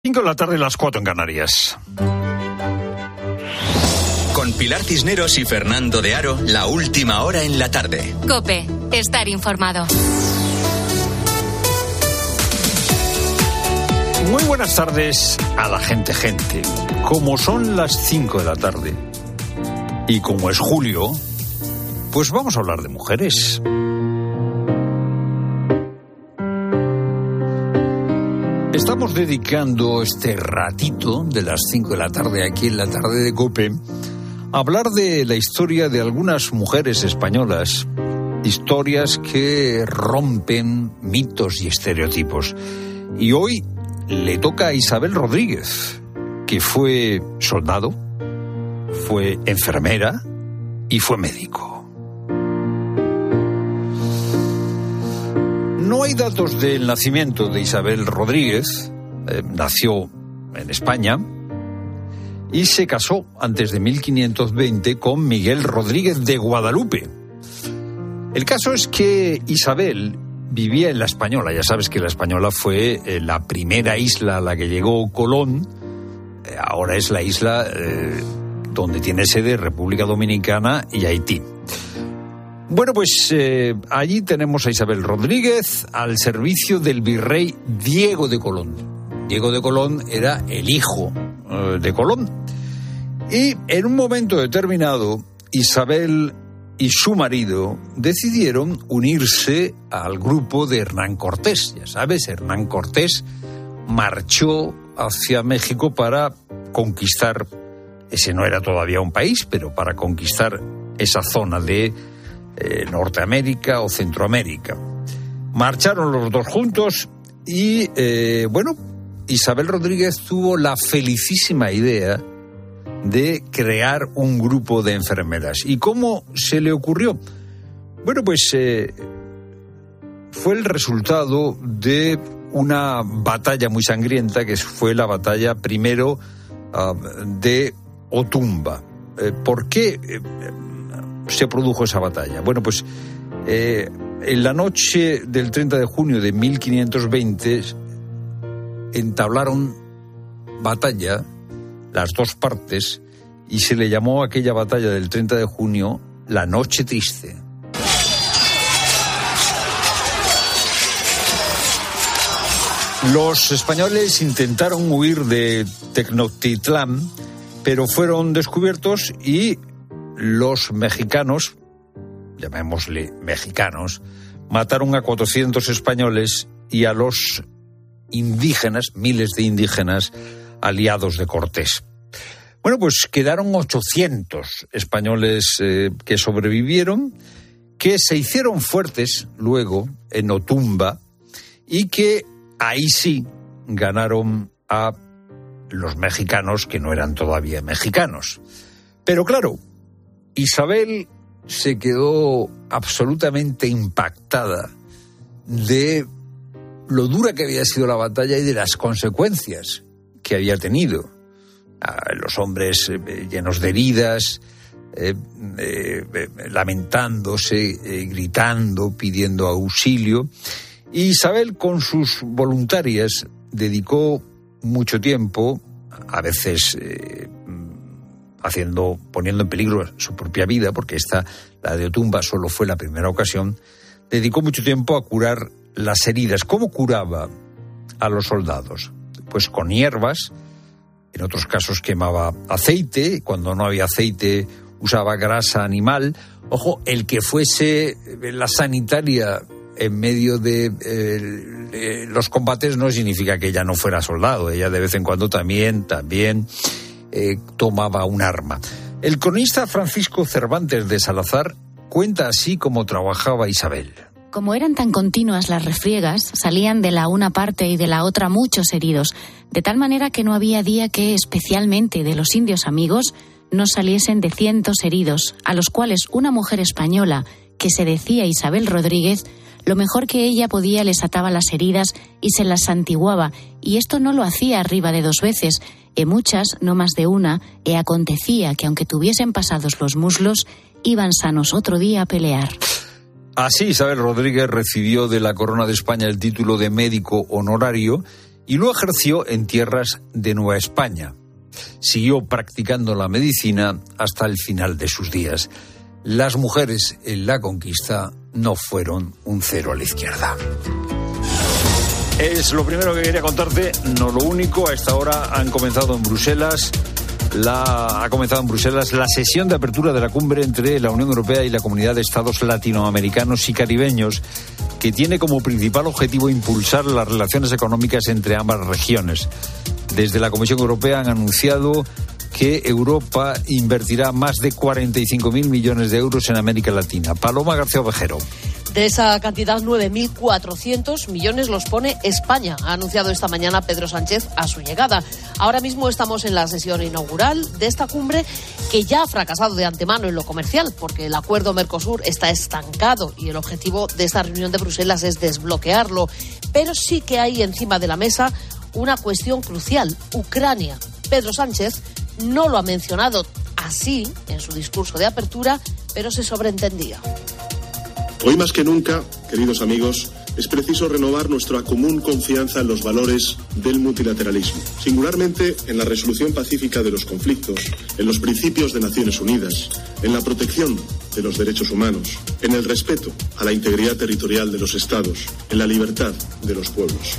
5 de la tarde, las 4 en Canarias. Con Pilar Cisneros y Fernando de Aro, la última hora en la tarde. COPE, estar informado. Muy buenas tardes a la gente. Como son las 5 de la tarde y como es julio, pues vamos a hablar de mujeres. Estamos dedicando este ratito de las 5 de la tarde aquí en la tarde de COPE a hablar de la historia de algunas mujeres españolas, historias que rompen mitos y estereotipos. Y hoy le toca a Isabel Rodríguez, que fue soldado, fue enfermera y fue médico. No hay datos del nacimiento de Isabel Rodríguez. Nació en España y se casó antes de 1520 con Miguel Rodríguez de Guadalupe. El caso es que Isabel vivía en La Española. Ya sabes que La Española fue la primera isla a la que llegó Colón. Ahora es la isla donde tiene sede República Dominicana y Haití. Bueno, pues allí tenemos a Isabel Rodríguez al servicio del virrey Diego de Colón. Diego de Colón era el hijo de Colón. Y en un momento determinado, Isabel y su marido decidieron unirse al grupo de Hernán Cortés. Ya sabes, Hernán Cortés marchó hacia México para conquistar, ese no era todavía un país, pero para conquistar esa zona de Norteamérica o Centroamérica. Marcharon los dos juntos y, Isabel Rodríguez tuvo la felicísima idea de crear un grupo de enfermeras. ¿Y cómo se le ocurrió? Bueno, pues fue el resultado de una batalla muy sangrienta, que fue la batalla primero de Otumba. ¿Por qué se produjo esa batalla? Bueno, pues en la noche del 30 de junio de 1520 entablaron batalla las dos partes y se le llamó a aquella batalla del 30 de junio la Noche Triste. Los españoles intentaron huir de Tenochtitlán, pero fueron descubiertos y los mexicanos, llamémosle mexicanos, mataron a 400 españoles y a los indígenas, miles de indígenas, aliados de Cortés. Bueno, pues quedaron 800 españoles que sobrevivieron, que se hicieron fuertes luego en Otumba y que ahí sí ganaron a los mexicanos que no eran todavía mexicanos. Pero claro, Isabel se quedó absolutamente impactada de lo dura que había sido la batalla y de las consecuencias que había tenido. Los hombres llenos de heridas, lamentándose, gritando, pidiendo auxilio. Y Isabel, con sus voluntarias, dedicó mucho tiempo, a veces poniendo en peligro su propia vida, porque la de Otumba solo fue la primera ocasión, dedicó mucho tiempo a curar las heridas. ¿Cómo curaba a los soldados? Pues con hierbas, en otros casos quemaba aceite, cuando no había aceite usaba grasa animal. Ojo, el que fuese la sanitaria en medio de los combates no significa que ella no fuera soldado. Ella de vez en cuando también tomaba un arma. El cronista Francisco Cervantes de Salazar cuenta así cómo trabajaba Isabel. Como eran tan continuas las refriegas, salían de la una parte y de la otra muchos heridos, de tal manera que no había día que, especialmente de los indios amigos, no saliesen de cientos heridos, a los cuales una mujer española, que se decía Isabel Rodríguez, lo mejor que ella podía les ataba las heridas y se las santiguaba, y esto no lo hacía arriba de 2 veces, e muchas, no más de una, e acontecía que aunque tuviesen pasados los muslos, iban sanos otro día a pelear. Así Isabel Rodríguez recibió de la Corona de España el título de médico honorario y lo ejerció en tierras de Nueva España. Siguió practicando la medicina hasta el final de sus días. Las mujeres en la conquista no fueron un cero a la izquierda. Es lo primero que quería contarte, no lo único. A esta hora ha comenzado en Bruselas la sesión de apertura de la cumbre entre la Unión Europea y la Comunidad de Estados Latinoamericanos y Caribeños, que tiene como principal objetivo impulsar las relaciones económicas entre ambas regiones. Desde la Comisión Europea han anunciado que Europa invertirá más de 45.000 millones de euros en América Latina. Paloma García Ovejero. De esa cantidad, 9.400 millones los pone España, ha anunciado esta mañana Pedro Sánchez a su llegada. Ahora mismo estamos en la sesión inaugural de esta cumbre, que ya ha fracasado de antemano en lo comercial, porque el acuerdo Mercosur está estancado y el objetivo de esta reunión de Bruselas es desbloquearlo. Pero sí que hay encima de la mesa una cuestión crucial: Ucrania. Pedro Sánchez no lo ha mencionado así en su discurso de apertura, pero se sobreentendía. Hoy más que nunca, queridos amigos, es preciso renovar nuestra común confianza en los valores del multilateralismo, singularmente en la resolución pacífica de los conflictos, en los principios de Naciones Unidas, en la protección de los derechos humanos, en el respeto a la integridad territorial de los Estados, en la libertad de los pueblos.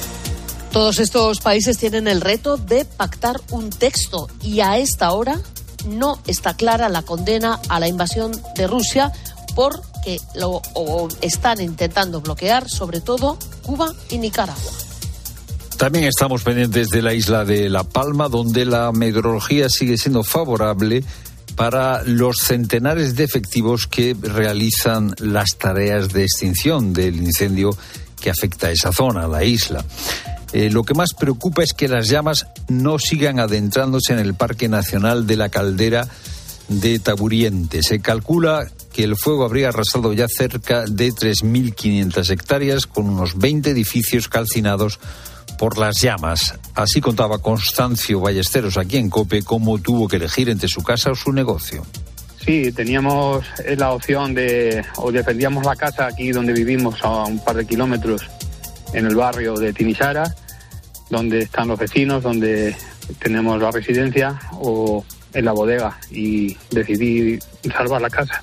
Todos estos países tienen el reto de pactar un texto y a esta hora no está clara la condena a la invasión de Rusia, porque lo están intentando bloquear, sobre todo Cuba y Nicaragua. También estamos pendientes de la isla de La Palma, donde la meteorología sigue siendo favorable para los centenares de efectivos que realizan las tareas de extinción del incendio que afecta a esa zona, la isla. Lo que más preocupa es que las llamas no sigan adentrándose en el Parque Nacional de la Caldera de Taburiente. Se calcula que el fuego habría arrasado ya cerca de 3.500 hectáreas, con unos 20 edificios calcinados por las llamas. Así contaba Constancio Ballesteros aquí en COPE cómo tuvo que elegir entre su casa o su negocio. Sí, teníamos la opción o defendíamos la casa aquí donde vivimos, a un par de kilómetros, en el barrio de Timișoara, donde están los vecinos, donde tenemos la residencia, o en la bodega, y decidí salvar la casa.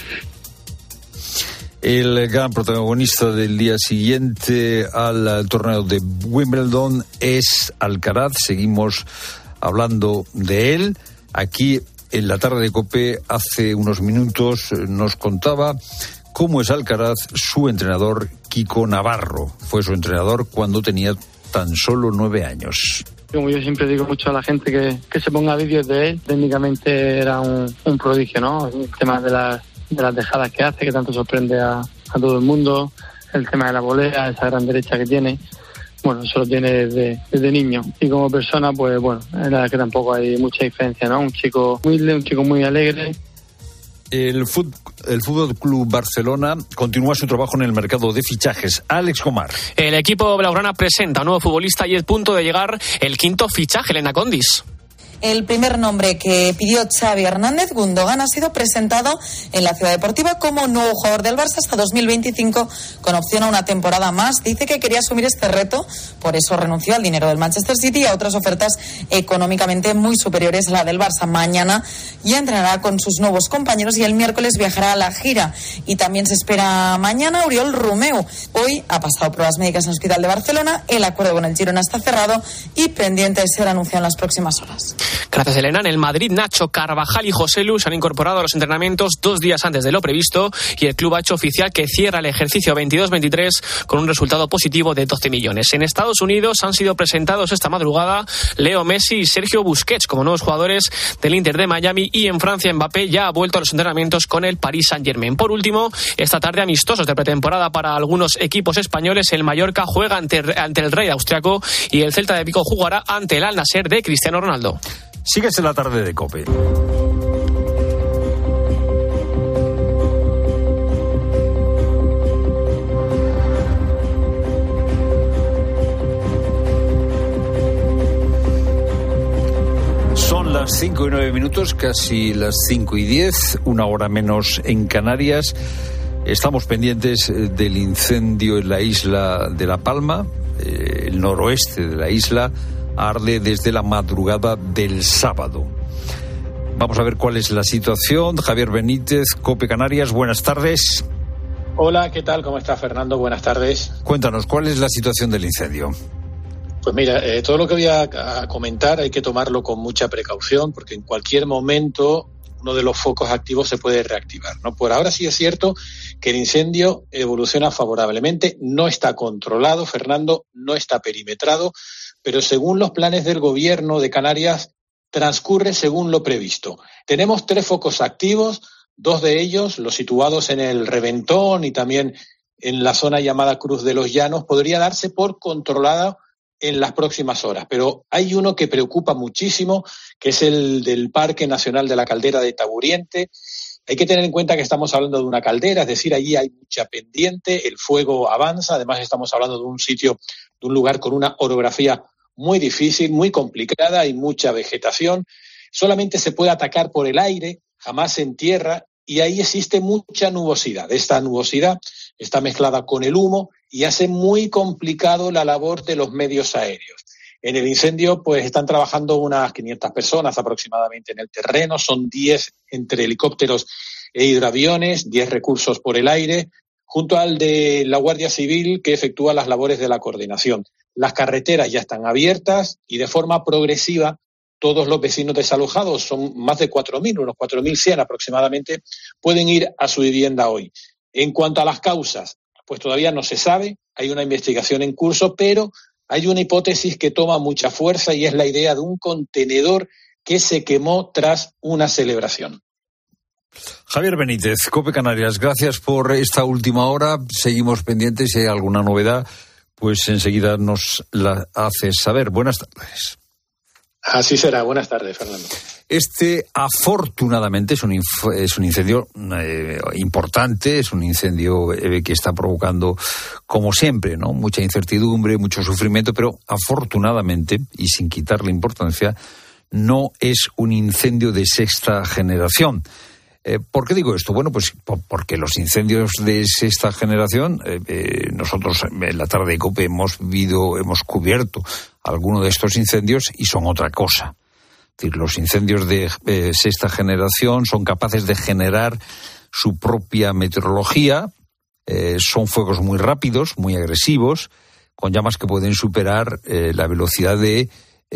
El gran protagonista del día siguiente al torneo de Wimbledon es Alcaraz. Seguimos hablando de él. Aquí en la tarde de COPE hace unos minutos nos contaba cómo es Alcaraz su entrenador Kiko Navarro. Fue su entrenador cuando tenía tan solo 9 años. Como yo siempre digo mucho a la gente que se ponga vídeos de él, técnicamente era un prodigio, ¿no? El tema de las dejadas que hace, que tanto sorprende a todo el mundo, el tema de la volea, esa gran derecha que tiene, bueno, eso lo tiene desde niño. Y como persona, pues bueno, la verdad que tampoco hay mucha diferencia, ¿no? Un chico humilde, un chico muy alegre. El Fútbol Club Barcelona continúa su trabajo en el mercado de fichajes. Alex Comar. El equipo blaugrana presenta a un nuevo futbolista y es punto de llegar el quinto fichaje, Elena Condis. El primer nombre que pidió Xavi Hernández, Gundogan, ha sido presentado en la Ciudad Deportiva como nuevo jugador del Barça hasta 2025, con opción a una temporada más. Dice que quería asumir este reto, por eso renunció al dinero del Manchester City y a otras ofertas económicamente muy superiores a la del Barça. Mañana ya entrenará con sus nuevos compañeros y el miércoles viajará a la gira. Y también se espera mañana Oriol Romeu. Hoy ha pasado pruebas médicas en el Hospital de Barcelona. El acuerdo con el Girona está cerrado y pendiente de ser anunciado en las próximas horas. Gracias, Elena. En el Madrid, Nacho, Carvajal y Joselu se han incorporado a los entrenamientos 2 días antes de lo previsto y el club ha hecho oficial que cierra el ejercicio 22-23 con un resultado positivo de 12 millones. En Estados Unidos han sido presentados esta madrugada Leo Messi y Sergio Busquets como nuevos jugadores del Inter de Miami, y en Francia Mbappé ya ha vuelto a los entrenamientos con el Paris Saint-Germain. Por último, esta tarde amistosos de pretemporada para algunos equipos españoles. El Mallorca juega ante el Rey austriaco y el Celta de Vigo jugará ante el Al Nassr de Cristiano Ronaldo. Síguese la tarde de COPE. Son las 5:09, casi las 5:10, 1 hora menos en Canarias. Estamos pendientes del incendio en la isla de La Palma. el noroeste de la isla, arde desde la madrugada del sábado. Vamos a ver cuál es la situación. Javier Benítez, COPE Canarias, buenas tardes. Hola, ¿qué tal? ¿Cómo está, Fernando? Buenas tardes. Cuéntanos, ¿cuál es la situación del incendio? Pues mira, todo lo que voy a comentar hay que tomarlo con mucha precaución, porque en cualquier momento uno de los focos activos se puede reactivar, ¿no? Por ahora sí es cierto que el incendio evoluciona favorablemente, no está controlado, Fernando, no está perimetrado, pero según los planes del gobierno de Canarias transcurre según lo previsto. Tenemos 3 focos activos, 2 de ellos, los situados en el Reventón y también en la zona llamada Cruz de los Llanos, podría darse por controlada en las próximas horas. Pero hay uno que preocupa muchísimo, que es el del Parque Nacional de la Caldera de Taburiente. Hay que tener en cuenta que estamos hablando de una caldera, es decir, allí hay mucha pendiente, el fuego avanza, además estamos hablando de un sitio, de un lugar con una orografía muy difícil, muy complicada y mucha vegetación. Solamente se puede atacar por el aire, jamás en tierra, y ahí existe mucha nubosidad. Esta nubosidad está mezclada con el humo y hace muy complicado la labor de los medios aéreos. En el incendio pues están trabajando unas 500 personas aproximadamente en el terreno, son 10 entre helicópteros e hidroaviones, 10 recursos por el aire, junto al de la Guardia Civil que efectúa las labores de la coordinación. Las carreteras ya están abiertas y de forma progresiva todos los vecinos desalojados, son más de 4.000, unos 4.100 aproximadamente, pueden ir a su vivienda hoy. En cuanto a las causas, pues todavía no se sabe, hay una investigación en curso, pero hay una hipótesis que toma mucha fuerza y es la idea de un contenedor que se quemó tras una celebración. Javier Benítez, COPE Canarias, gracias por esta última hora. Seguimos pendientes, si hay alguna novedad, pues enseguida nos la haces saber. Buenas tardes. Así será. Buenas tardes, Fernando. Este, afortunadamente, es un incendio importante, es un incendio que está provocando, como siempre, ¿no?, mucha incertidumbre, mucho sufrimiento, pero afortunadamente, y sin quitarle importancia, no es un incendio de 6ª generación. ¿Por qué digo esto? Bueno, pues porque los incendios de 6ª generación, nosotros en la tarde de COPE hemos cubierto algunos de estos incendios y son otra cosa. Es decir, los incendios de 6ª generación son capaces de generar su propia meteorología, son fuegos muy rápidos, muy agresivos, con llamas que pueden superar la velocidad de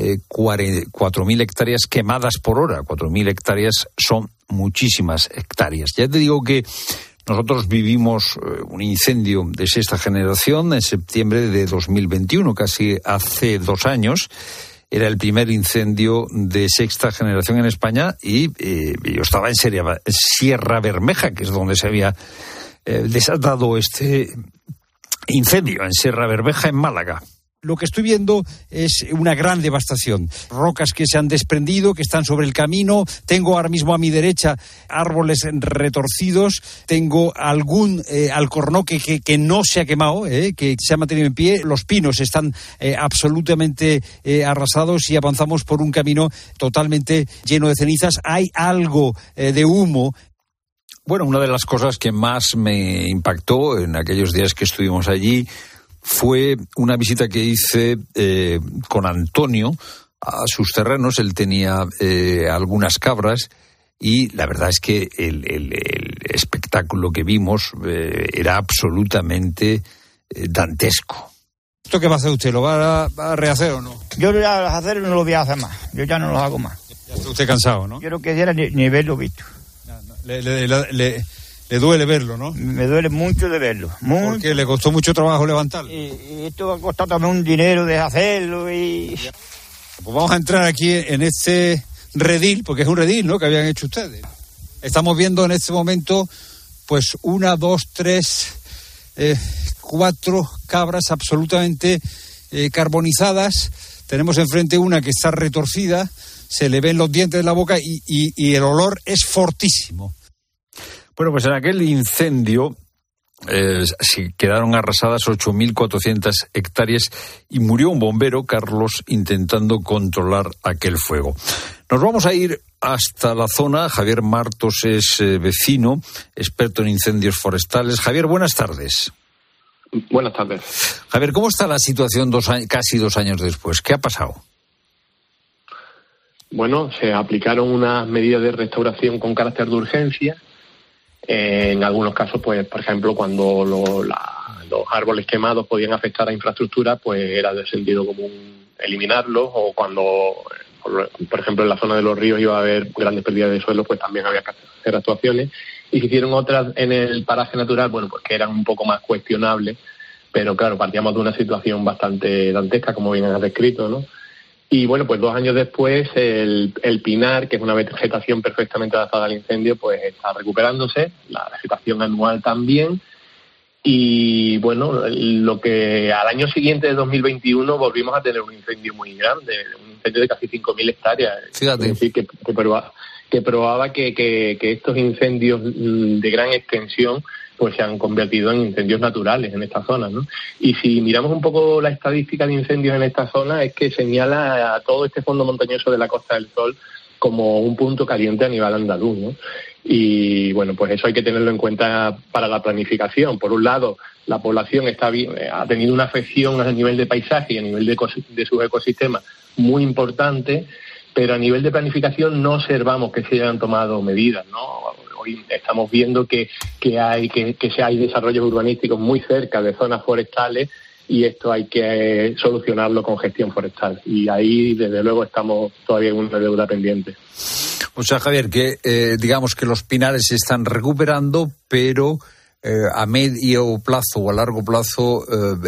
4.000 hectáreas quemadas por hora. 4.000 hectáreas son muchísimas hectáreas. Ya te digo que nosotros vivimos un incendio de 6ª generación en septiembre de 2021, casi hace 2 años. Era el primer incendio de 6ª generación en España y yo estaba en Sierra Bermeja, que es donde se había desatado este incendio, en Sierra Bermeja, en Málaga. Lo que estoy viendo es una gran devastación. Rocas que se han desprendido, que están sobre el camino. Tengo ahora mismo a mi derecha árboles retorcidos. Tengo algún alcornoque que no se ha quemado, que se ha mantenido en pie. Los pinos están absolutamente arrasados y avanzamos por un camino totalmente lleno de cenizas. Hay algo de humo. Bueno, una de las cosas que más me impactó en aquellos días que estuvimos allí fue una visita que hice con Antonio a sus terrenos. Él tenía algunas cabras y la verdad es que el espectáculo que vimos era absolutamente dantesco. ¿Esto qué va a hacer usted? ¿Lo va a rehacer o no? Yo lo voy a hacer y no lo voy a hacer más. Yo ya no lo hago más. Ya está usted cansado, ¿no? Yo no quisiera ni verlo visto. Le duele verlo, ¿no? Me duele mucho de verlo. Mucho. Porque le costó mucho trabajo levantarlo. Y esto ha costado también un dinero de hacerlo y... Pues vamos a entrar aquí en este redil, porque es un redil, ¿no?, que habían hecho ustedes. Estamos viendo en este momento, pues 1, 2, 3, 4 cabras absolutamente carbonizadas. Tenemos enfrente una que está retorcida, se le ven los dientes de la boca y el olor es fortísimo. Bueno, pues en aquel incendio quedaron arrasadas 8.400 hectáreas y murió un bombero, Carlos, intentando controlar aquel fuego. Nos vamos a ir hasta la zona. Javier Martos es vecino, experto en incendios forestales. Javier, buenas tardes. Buenas tardes. Javier, ¿cómo está la situación casi 2 años después? ¿Qué ha pasado? Bueno, se aplicaron unas medidas de restauración con carácter de urgencia. En algunos casos, pues, por ejemplo, cuando los árboles quemados podían afectar a infraestructura, pues era de sentido común eliminarlos, o cuando, por ejemplo, en la zona de los ríos iba a haber grandes pérdidas de suelo, pues también había que hacer actuaciones. Y se hicieron otras en el paraje natural, bueno, pues que eran un poco más cuestionables, pero claro, partíamos de una situación bastante dantesca, como bien has descrito, ¿no? Y bueno, pues 2 años después el pinar, que es una vegetación perfectamente adaptada al incendio, pues está recuperándose, la vegetación anual también. Y bueno, lo que al año siguiente de 2021 volvimos a tener un incendio muy grande, un incendio de casi 5.000 hectáreas. Fíjate. Es decir, que probaba que estos incendios de gran extensión pues se han convertido en incendios naturales en esta zona, ¿no? Y si miramos un poco la estadística de incendios en esta zona, es que señala a todo este fondo montañoso de la Costa del Sol como un punto caliente a nivel andaluz, ¿no? Y bueno, pues eso hay que tenerlo en cuenta para la planificación. Por un lado, la población ha tenido una afección a nivel de paisaje y a nivel de sus ecosistemas muy importante, pero a nivel de planificación no observamos que se hayan tomado medidas, ¿no? Hoy estamos viendo que hay desarrollos urbanísticos muy cerca de zonas forestales, y esto hay que solucionarlo con gestión forestal. Y ahí, desde luego, estamos todavía en una deuda pendiente. O sea, Javier, que digamos que los pinares se están recuperando, pero a medio plazo o a largo plazo,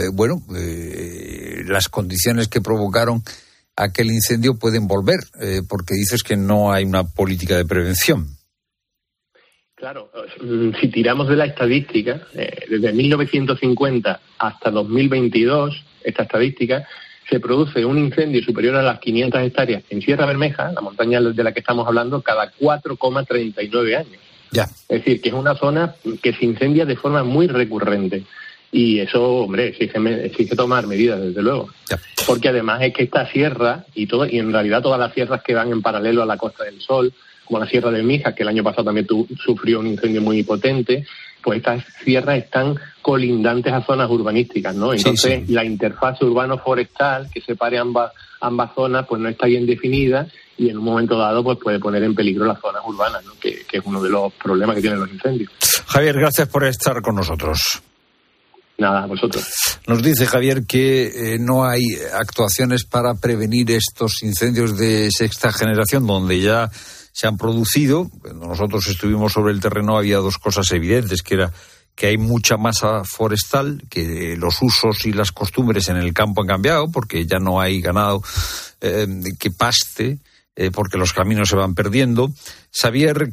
las condiciones que provocaron aquel incendio pueden volver, porque dices que no hay una política de prevención. Claro, si tiramos de la estadística, desde 1950 hasta 2022, esta estadística, se produce un incendio superior a las 500 hectáreas en Sierra Bermeja, la montaña de la que estamos hablando, cada 4,39 años. Ya. Es decir, que es una zona que se incendia de forma muy recurrente. Y eso, hombre, exige tomar medidas, desde luego. Ya. Porque además es que esta sierra, y en realidad todas las sierras que van en paralelo a la Costa del Sol, como la Sierra de Mijas, que el año pasado también sufrió un incendio muy potente, pues estas sierras están colindantes a zonas urbanísticas, ¿no? Entonces, sí. La interfase urbano-forestal que separe ambas zonas, pues no está bien definida, y en un momento dado pues puede poner en peligro las zonas urbanas, ¿no? Que es uno de los problemas que tienen los incendios. Javier, gracias por estar con nosotros. Nada, a vosotros. Nos dice Javier que no hay actuaciones para prevenir estos incendios de sexta generación, donde ya se han producido. Cuando nosotros estuvimos sobre el terreno había 2 cosas evidentes, que era que hay mucha masa forestal, que los usos y las costumbres en el campo han cambiado, porque ya no hay ganado que paste, porque los caminos se van perdiendo. Javier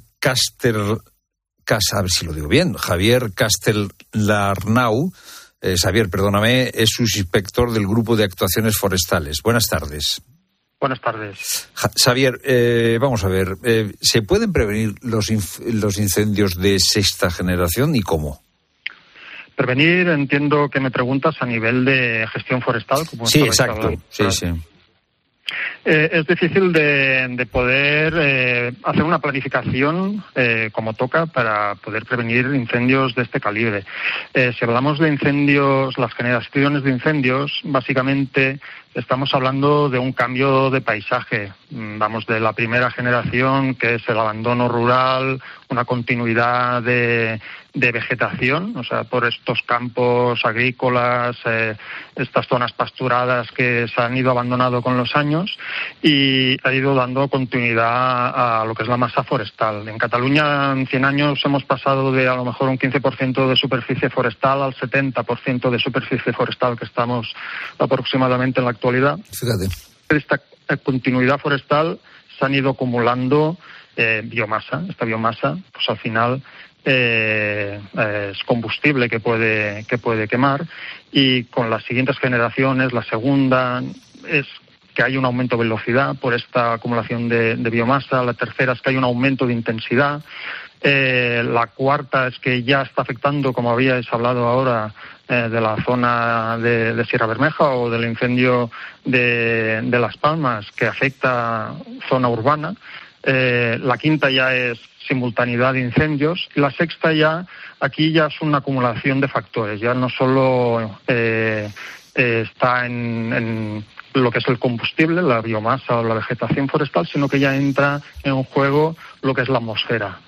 Castellarnau, Xavier, perdóname, es subinspector del Grupo de Actuaciones Forestales. Buenas tardes. Buenas tardes. Xavier, vamos a ver, ¿se pueden prevenir los incendios de sexta generación y cómo? Prevenir, entiendo que me preguntas a nivel de gestión forestal. Como sí, exacto. Sí. Es difícil de poder hacer una planificación como toca para poder prevenir incendios de este calibre. Si hablamos de incendios, las generaciones de incendios, básicamente estamos hablando de un cambio de paisaje. Vamos de la primera generación, que es el abandono rural, una continuidad de vegetación, o sea, por estos campos agrícolas, estas zonas pasturadas que se han ido abandonando con los años, y ha ido dando continuidad a lo que es la masa forestal. En Cataluña, en 100 años, hemos pasado de a lo mejor un 15% de superficie forestal al 70% de superficie forestal que estamos aproximadamente en la actualidad. Fíjate. Esta continuidad forestal se han ido acumulando biomasa. Esta biomasa, pues al final es combustible que puede quemar, y con las siguientes generaciones, la segunda es que hay un aumento de velocidad por esta acumulación de biomasa, la tercera es que hay un aumento de intensidad, la cuarta es que ya está afectando, como habíais hablado ahora, de la zona de Sierra Bermeja o del incendio de Las Palmas, que afecta zona urbana. La quinta ya es simultaneidad de incendios. La sexta aquí ya es una acumulación de factores. Ya no solo está en lo que es el combustible, la biomasa o la vegetación forestal, sino que ya entra en juego lo que es la atmósfera.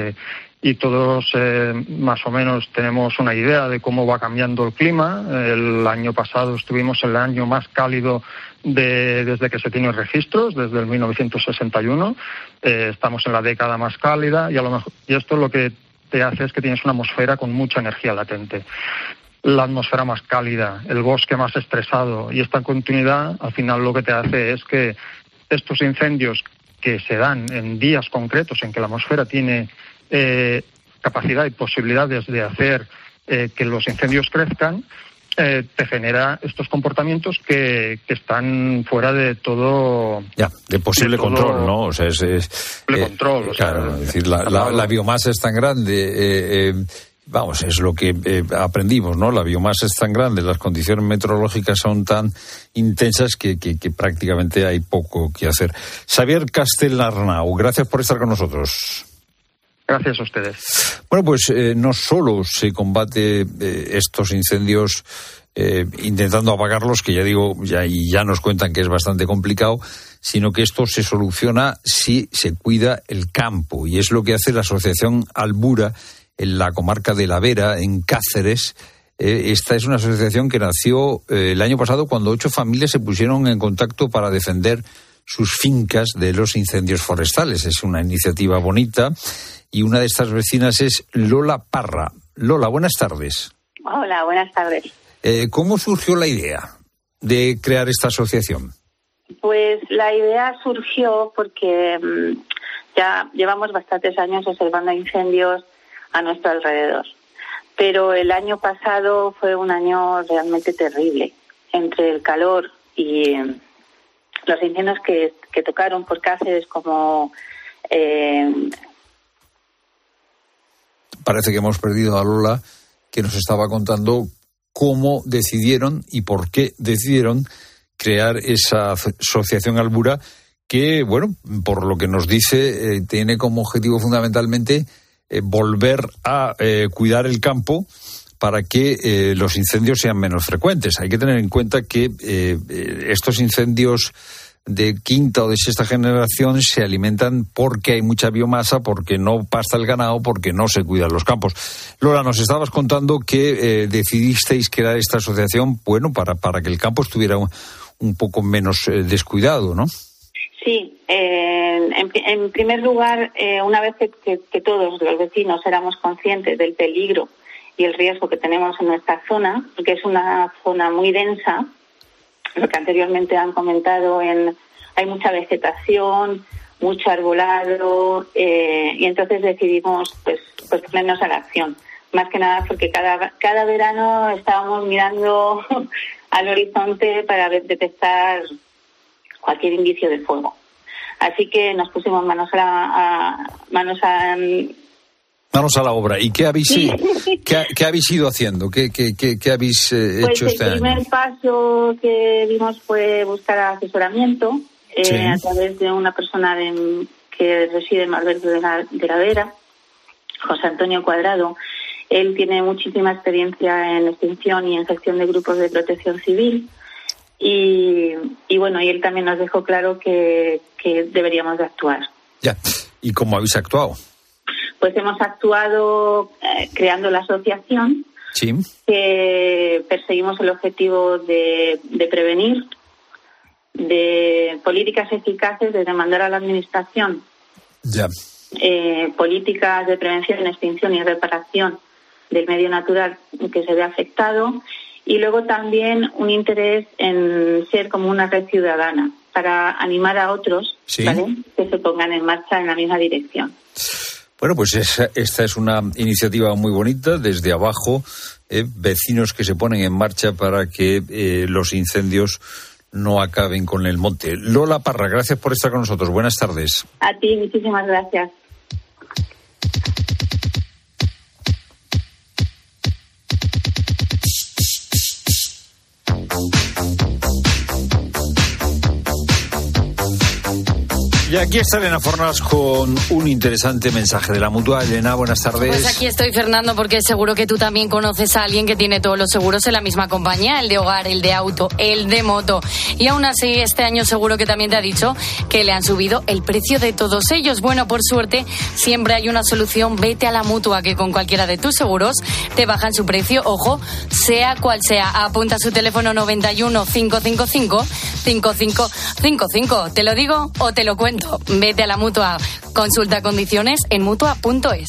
Y todos más o menos tenemos una idea de cómo va cambiando el clima. El año pasado estuvimos en el año más cálido desde que se tienen registros, desde el 1961. Estamos en la década más cálida y esto lo que te hace es que tienes una atmósfera con mucha energía latente. La atmósfera más cálida, el bosque más estresado y esta continuidad al final lo que te hace es que estos incendios que se dan en días concretos en que la atmósfera tiene capacidad y posibilidades de hacer que los incendios crezcan, te genera estos comportamientos que están fuera de todo... Ya, de posible control, ¿no? O sea, control. Claro, es decir, la biomasa es tan grande... Vamos, es lo que aprendimos, ¿no? La biomasa es tan grande, las condiciones meteorológicas son tan intensas que prácticamente hay poco que hacer. Xavier Castellarnau, gracias por estar con nosotros. Gracias a ustedes. Bueno, pues no solo se combate estos incendios intentando apagarlos, que ya digo, ya nos cuentan que es bastante complicado, sino que esto se soluciona si se cuida el campo. Y es lo que hace la asociación Albura en la comarca de La Vera, en Cáceres. Esta es una asociación que nació el año pasado cuando 8 familias se pusieron en contacto para defender sus fincas de los incendios forestales. Es una iniciativa bonita y una de estas vecinas es Lola Parra. Lola, buenas tardes. Hola, buenas tardes. ¿Cómo surgió la idea de crear esta asociación? Pues la idea surgió porque ya llevamos bastantes años observando incendios a nuestro alrededor. Pero el año pasado fue un año realmente terrible. Entre el calor y los incendios que tocaron por Cáceres como... Parece que hemos perdido a Lola, que nos estaba contando cómo decidieron y por qué decidieron crear esa asociación Albura que, bueno, por lo que nos dice, tiene como objetivo fundamentalmente volver a cuidar el campo para que los incendios sean menos frecuentes. Hay que tener en cuenta que estos incendios de quinta o de sexta generación se alimentan porque hay mucha biomasa, porque no pasta el ganado, porque no se cuidan los campos. Lola, nos estabas contando que decidisteis crear esta asociación, bueno, para que el campo estuviera un poco menos descuidado, ¿no? Sí, en primer lugar, una vez que todos los vecinos éramos conscientes del peligro y el riesgo que tenemos en nuestra zona, porque es una zona muy densa, lo que anteriormente han comentado, hay mucha vegetación, mucho arbolado, y entonces decidimos pues ponernos a la acción. Más que nada porque cada verano estábamos mirando al horizonte para detectar cualquier indicio de fuego. Así que nos pusimos manos a la obra. ¿Y qué habéis ido haciendo? ¿Qué habéis hecho este año? El primer paso que dimos fue buscar asesoramiento a través de una persona que reside en Malverde de la Vera, José Antonio Cuadrado. Él tiene muchísima experiencia en extinción y en gestión de grupos de protección civil. Y bueno, y él también nos dejó claro que deberíamos de actuar. Ya. ¿Y cómo habéis actuado? Pues hemos actuado creando la asociación, sí, que perseguimos el objetivo de prevenir, de políticas eficaces, de demandar a la administración políticas de prevención, extinción y reparación del medio natural que se ve afectado, y luego también un interés en ser como una red ciudadana para animar a otros, ¿vale?, que se pongan en marcha en la misma dirección. Bueno, pues esta es una iniciativa muy bonita, desde abajo, vecinos que se ponen en marcha para que los incendios no acaben con el monte. Lola Parra, gracias por estar con nosotros. Buenas tardes. A ti, muchísimas gracias. Y aquí está Elena Fornas con un interesante mensaje de la Mutua. Elena, buenas tardes. Pues aquí estoy, Fernando, porque seguro que tú también conoces a alguien que tiene todos los seguros en la misma compañía, el de hogar, el de auto, el de moto. Y aún así, este año seguro que también te ha dicho que le han subido el precio de todos ellos. Bueno, por suerte, siempre hay una solución. Vete a la Mutua, que con cualquiera de tus seguros te bajan su precio, ojo, sea cual sea. Apunta su teléfono 91 555 5555. ¿Te lo digo o te lo cuento? Vete a la Mutua. Consulta condiciones en mutua.es.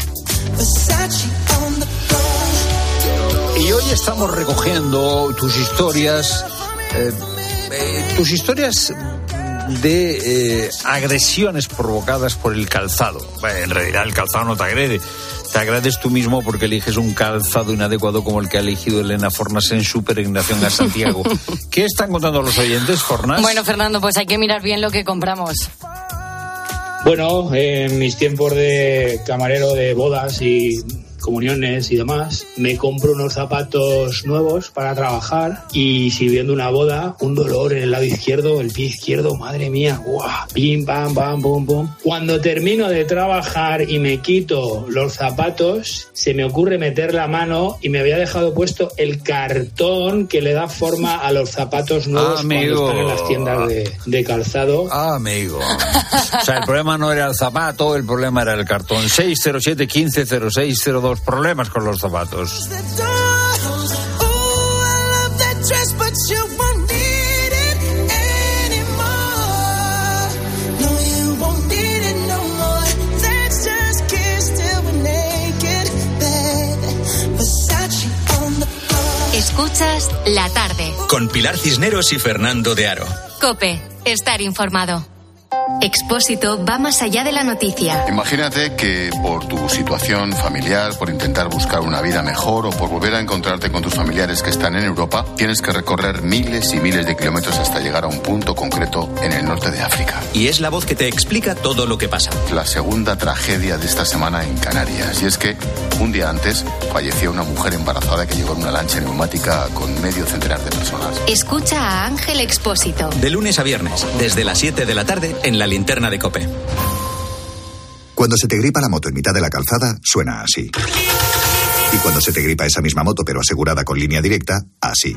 Y hoy estamos recogiendo tus historias de agresiones provocadas por el calzado. En realidad el calzado no te agrede. Te agredes tú mismo porque eliges un calzado inadecuado como el que ha elegido Elena Fornas en su peregrinación a Santiago. ¿Qué están contando los oyentes, Fornas? Bueno, Fernando, pues hay que mirar bien lo que compramos. Bueno, en mis tiempos de camarero de bodas y comuniones y demás, me compro unos zapatos nuevos para trabajar y si viendo una boda, un dolor en el lado izquierdo, el pie izquierdo, madre mía, ¡guau! Pim, pam, pam, pum, pum. Cuando termino de trabajar y me quito los zapatos, se me ocurre meter la mano y me había dejado puesto el cartón que le da forma a los zapatos nuevos cuando están en las tiendas de calzado. Amigo. O sea, el problema no era el zapato, el problema era el cartón. 607-150602. Problemas con los zapatos. Escuchas La Tarde. Con Pilar Cisneros y Fernando de Aro. COPE. Estar informado. Expósito va más allá de la noticia. Imagínate que por tu situación familiar, por intentar buscar una vida mejor o por volver a encontrarte con tus familiares que están en Europa, tienes que recorrer miles y miles de kilómetros hasta llegar a un punto concreto en el norte de África. Y es la voz que te explica todo lo que pasa. La segunda tragedia de esta semana en Canarias. Y es que un día antes falleció una mujer embarazada que llegó en una lancha neumática con medio centenar de personas. Escucha a Ángel Expósito. De lunes a viernes, desde las 7 de la tarde, en la linterna de COPE. Cuando se te gripa la moto en mitad de la calzada, suena así. Y cuando se te gripa esa misma moto, pero asegurada con línea directa, así.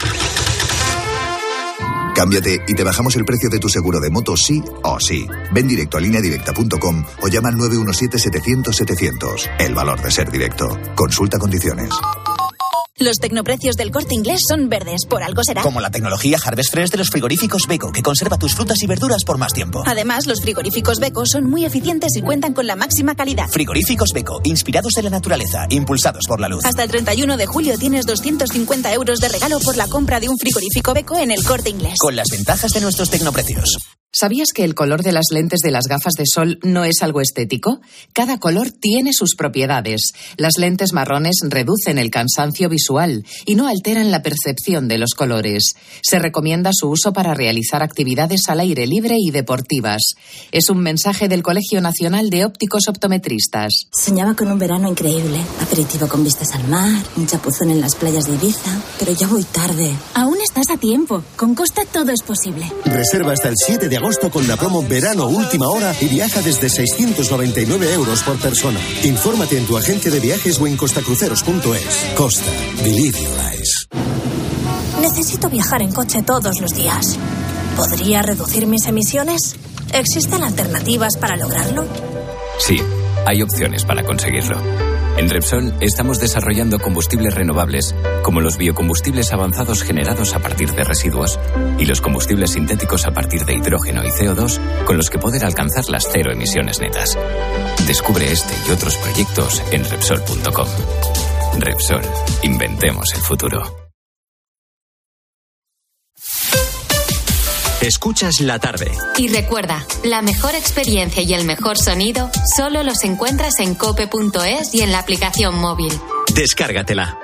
Cámbiate y te bajamos el precio de tu seguro de moto sí o sí. Ven directo a lineadirecta.com o llama al 917-700-700. El valor de ser directo. Consulta condiciones. Los tecnoprecios del Corte Inglés son verdes, por algo será. Como la tecnología Harvest Fresh de los frigoríficos Beko, que conserva tus frutas y verduras por más tiempo. Además, los frigoríficos Beko son muy eficientes y cuentan con la máxima calidad. Frigoríficos Beko, inspirados en la naturaleza, impulsados por la luz. Hasta el 31 de julio tienes 250 euros de regalo por la compra de un frigorífico Beko en el Corte Inglés. Con las ventajas de nuestros tecnoprecios. ¿Sabías que el color de las lentes de las gafas de sol no es algo estético? Cada color tiene sus propiedades. Las lentes marrones reducen el cansancio visual y no alteran la percepción de los colores. Se recomienda su uso para realizar actividades al aire libre y deportivas. Es un mensaje del Colegio Nacional de Ópticos Optometristas. Soñaba con un verano increíble. Aperitivo con vistas al mar, un chapuzón en las playas de Ibiza. Pero ya voy tarde. Aún estás a tiempo. Con Costa todo es posible. Reserva hasta el 7 de agosto con la promo Verano Última Hora y viaja desde 699 euros por persona. Infórmate en tu agencia de viajes o en costacruceros.es. Costa. Believe your eyes. Necesito viajar en coche todos los días. ¿Podría reducir mis emisiones? ¿Existen alternativas para lograrlo? Sí, hay opciones para conseguirlo. En Repsol estamos desarrollando combustibles renovables, como los biocombustibles avanzados generados a partir de residuos y los combustibles sintéticos a partir de hidrógeno y CO2, con los que poder alcanzar las cero emisiones netas. Descubre este y otros proyectos en Repsol.com. Repsol, inventemos el futuro. Escuchas La Tarde. Y recuerda, la mejor experiencia y el mejor sonido solo los encuentras en cope.es y en la aplicación móvil. Descárgatela.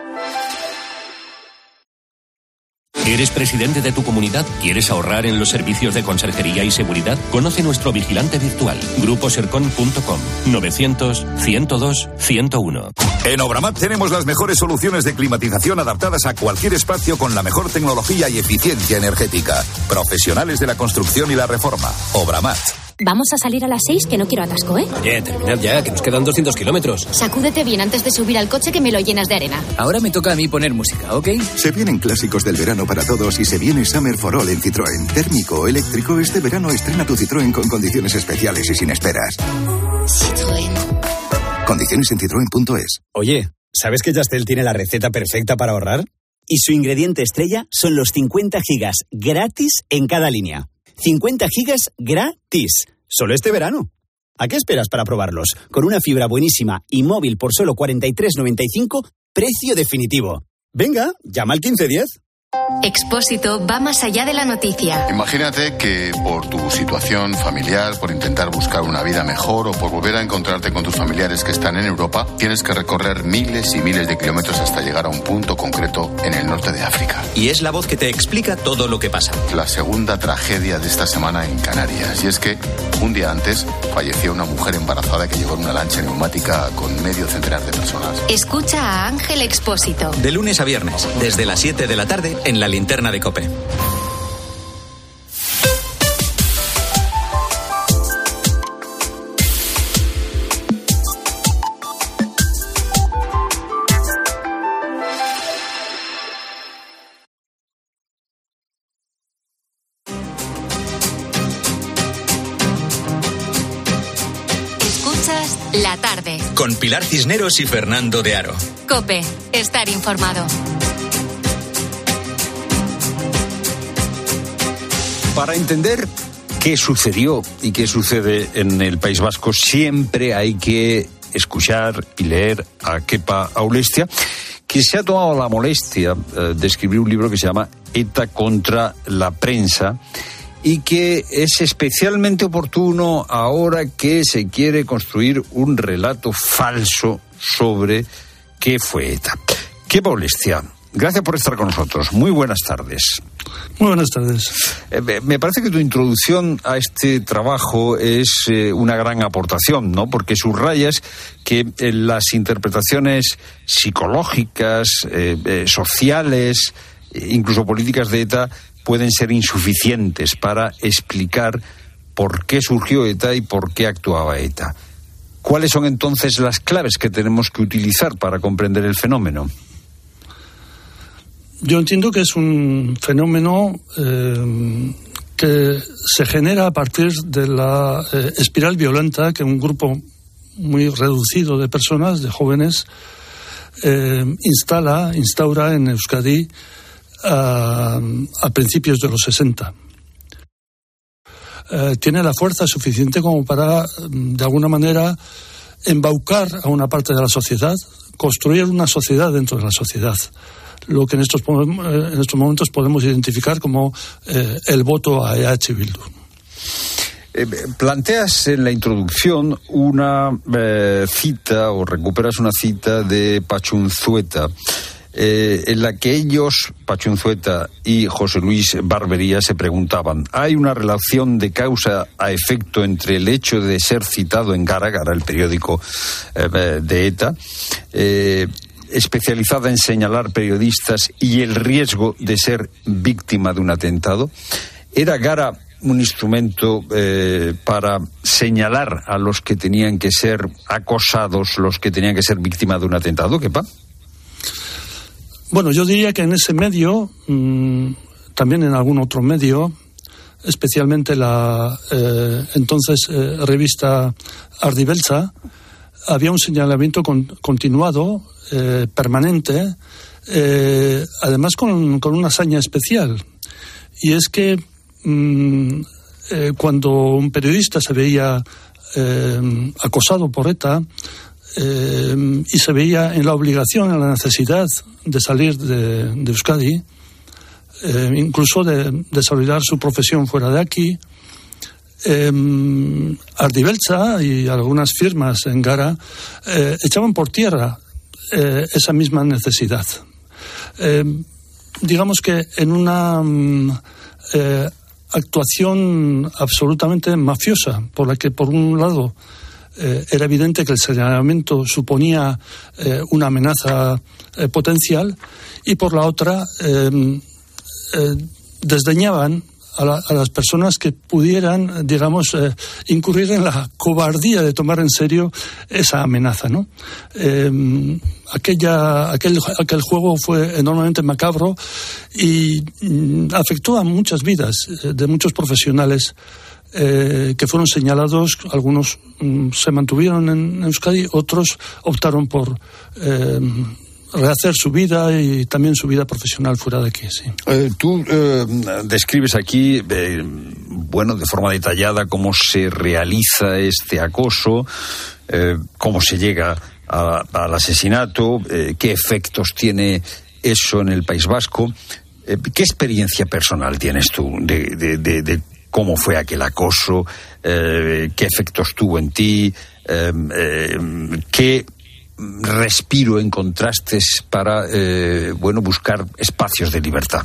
¿Eres presidente de tu comunidad? ¿Quieres ahorrar en los servicios de conserjería y seguridad? Conoce nuestro vigilante virtual, gruposercon.com, 900-102-101. En Obramat tenemos las mejores soluciones de climatización adaptadas a cualquier espacio con la mejor tecnología y eficiencia energética. Profesionales de la construcción y la reforma. Obramat. Vamos a salir a las 6, que no quiero atasco, ¿eh? Oye, terminad ya, que nos quedan 200 kilómetros. Sacúdete bien antes de subir al coche, que me lo llenas de arena. Ahora me toca a mí poner música, ¿ok? Se vienen clásicos del verano para todos y se viene Summer for All en Citroën. Térmico o eléctrico, este verano estrena tu Citroën con condiciones especiales y sin esperas. Citroën. Condiciones en citroen.es. Oye, ¿sabes que Yastel tiene la receta perfecta para ahorrar? Y su ingrediente estrella son los 50 gigas gratis en cada línea. 50 gigas gratis. Solo este verano. ¿A qué esperas para probarlos? Con una fibra buenísima y móvil por solo 43,95, precio definitivo. Venga, llama al 1510. Expósito va más allá de la noticia. Imagínate que por tu situación familiar, por intentar buscar una vida mejor o por volver a encontrarte con tus familiares que están en Europa, tienes que recorrer miles y miles de kilómetros hasta llegar a un punto concreto en el norte de África. Y es la voz que te explica todo lo que pasa. La segunda tragedia de esta semana en Canarias. Y es que un día antes falleció una mujer embarazada que llegó en una lancha neumática con medio centenar de personas. Escucha a Ángel Expósito. De lunes a viernes, desde las 7 de la tarde, en la linterna de COPE. Escuchas La Tarde. Con Pilar Cisneros y Fernando de Aro. COPE. Estar informado. Para entender qué sucedió y qué sucede en el País Vasco, siempre hay que escuchar y leer a Kepa Aulestia, que se ha tomado la molestia de escribir un libro que se llama ETA contra la prensa, y que es especialmente oportuno ahora que se quiere construir un relato falso sobre qué fue ETA. Kepa Aulestia, gracias por estar con nosotros. Muy buenas tardes. Muy buenas tardes. Me parece que tu introducción a este trabajo es una gran aportación, ¿no? Porque subrayas que las interpretaciones psicológicas, sociales, incluso políticas de ETA pueden ser insuficientes para explicar por qué surgió ETA y por qué actuaba ETA. ¿Cuáles son entonces las claves que tenemos que utilizar para comprender el fenómeno? Yo entiendo que es un fenómeno que se genera a partir de la espiral violenta que un grupo muy reducido de personas, de jóvenes, instaura en Euskadi a principios de los 60. Tiene la fuerza suficiente como para, de alguna manera, embaucar a una parte de la sociedad, construir una sociedad dentro de la sociedad. Lo que en estos momentos podemos identificar como el voto a EH Bildu. Planteas en la introducción una cita, o recuperas una cita de Pachunzueta, en la que ellos, Pachunzueta y José Luis Barbería, se preguntaban: ¿hay una relación de causa a efecto entre el hecho de ser citado en Gara, el periódico de ETA, especializada en señalar periodistas, y el riesgo de ser víctima de un atentado? ¿Era Gara un instrumento para señalar a los que tenían que ser acosados, los que tenían que ser víctimas de un atentado? ¿Kepa? Bueno, yo diría que en ese medio, también en algún otro medio, especialmente la entonces revista Ardibeltza, había un señalamiento continuado, permanente, además con una hazaña especial. Y es que cuando un periodista se veía acosado por ETA y se veía en la obligación, en la necesidad de salir de Euskadi, incluso de desarrollar su profesión fuera de aquí, Ardibeltza y algunas firmas en Gara echaban por tierra esa misma necesidad. Digamos que en una actuación absolutamente mafiosa, por la que por un lado era evidente que el señalamiento suponía una amenaza potencial, y por la otra desdeñaban a las personas que pudieran, digamos, incurrir en la cobardía de tomar en serio esa amenaza, ¿no? Aquel juego fue enormemente macabro y afectó a muchas vidas de muchos profesionales que fueron señalados. Algunos se mantuvieron en Euskadi, otros optaron por rehacer su vida y también su vida profesional fuera de aquí, sí. Tú describes aquí, bueno, de forma detallada cómo se realiza este acoso, cómo se llega al asesinato, qué efectos tiene eso en el País Vasco. ¿Qué experiencia personal tienes tú de cómo fue aquel acoso? ¿Qué efectos tuvo en ti? ¿Qué respiro encontraste para buscar espacios de libertad?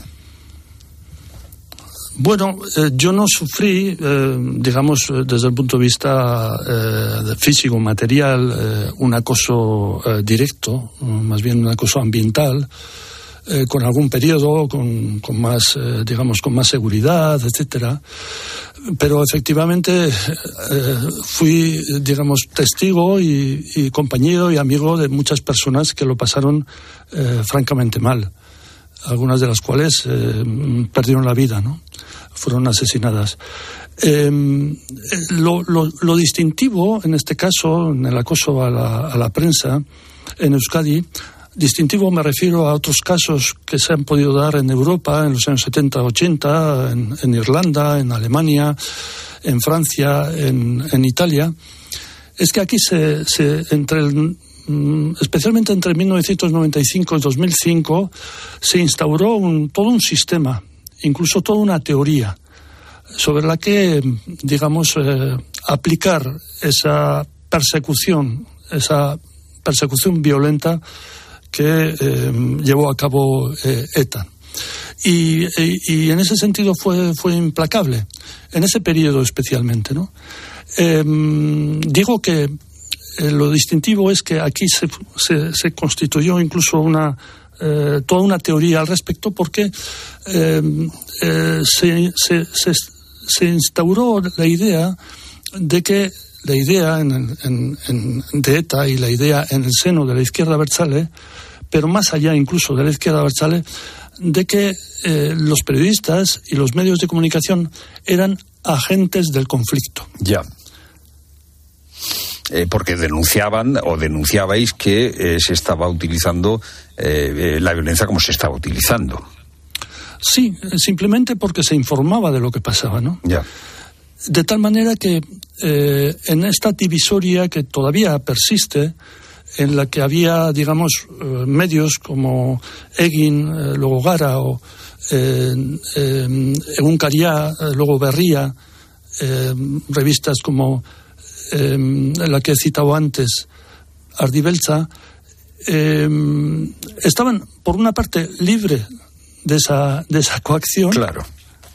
Bueno, yo no sufrí, digamos, desde el punto de vista físico, material, un acoso directo, más bien un acoso ambiental, con algún periodo, con más, digamos, con más seguridad, etcétera. Pero efectivamente fui, digamos, testigo y compañero y amigo de muchas personas que lo pasaron francamente mal, algunas de las cuales perdieron la vida, ¿no? Fueron asesinadas. Lo distintivo, en este caso, en el acoso a la prensa en Euskadi, distintivo me refiero a otros casos que se han podido dar en Europa en los años 70-80, en Irlanda, en Alemania, en Francia, en Italia, es que aquí especialmente entre 1995 y 2005, se instauró todo un sistema, incluso toda una teoría, sobre la que, digamos, aplicar esa persecución violenta que llevó a cabo ETA. Y en ese sentido fue implacable, en ese periodo especialmente, ¿no? Digo que lo distintivo es que aquí se constituyó incluso toda una teoría al respecto, porque se instauró la idea de que de ETA y la idea en el seno de la izquierda abertzale, pero más allá incluso de la izquierda abertzale, de que los periodistas y los medios de comunicación eran agentes del conflicto. Ya. Porque denunciabais que se estaba utilizando la violencia como se estaba utilizando. Sí, simplemente porque se informaba de lo que pasaba, ¿no? Ya. De tal manera que en esta divisoria que todavía persiste, en la que había, digamos, medios como Egin, luego Gara, o Egunkariá, luego Berria, revistas como la que he citado antes, Ardibeltza, estaban, por una parte, libres de esa coacción. Claro.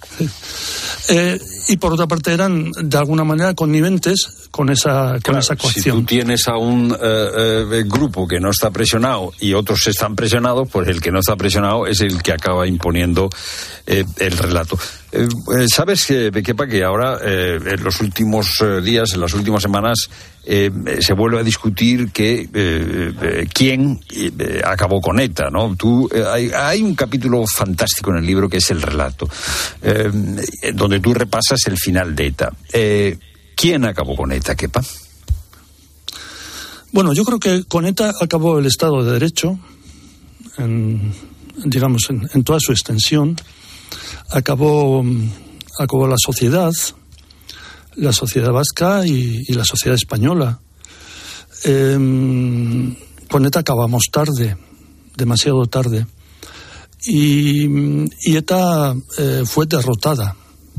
Y por otra parte eran de alguna manera conniventes con esa coacción. Si tú tienes a un grupo que no está presionado y otros están presionados, pues el que no está presionado es el que acaba imponiendo el relato. ¿Sabes, Bekepa, que ahora en los últimos días, en las últimas semanas, se vuelve a discutir quién acabó con ETA, ¿no? Hay un capítulo fantástico en el libro que es el relato, donde tú repasas el final de ETA. ¿Quién acabó con ETA, Kepa? Bueno, yo creo que con ETA acabó el Estado de Derecho, en toda su extensión. Acabó la sociedad vasca y la sociedad española. Con ETA acabamos tarde, demasiado tarde. Y ETA fue derrotada.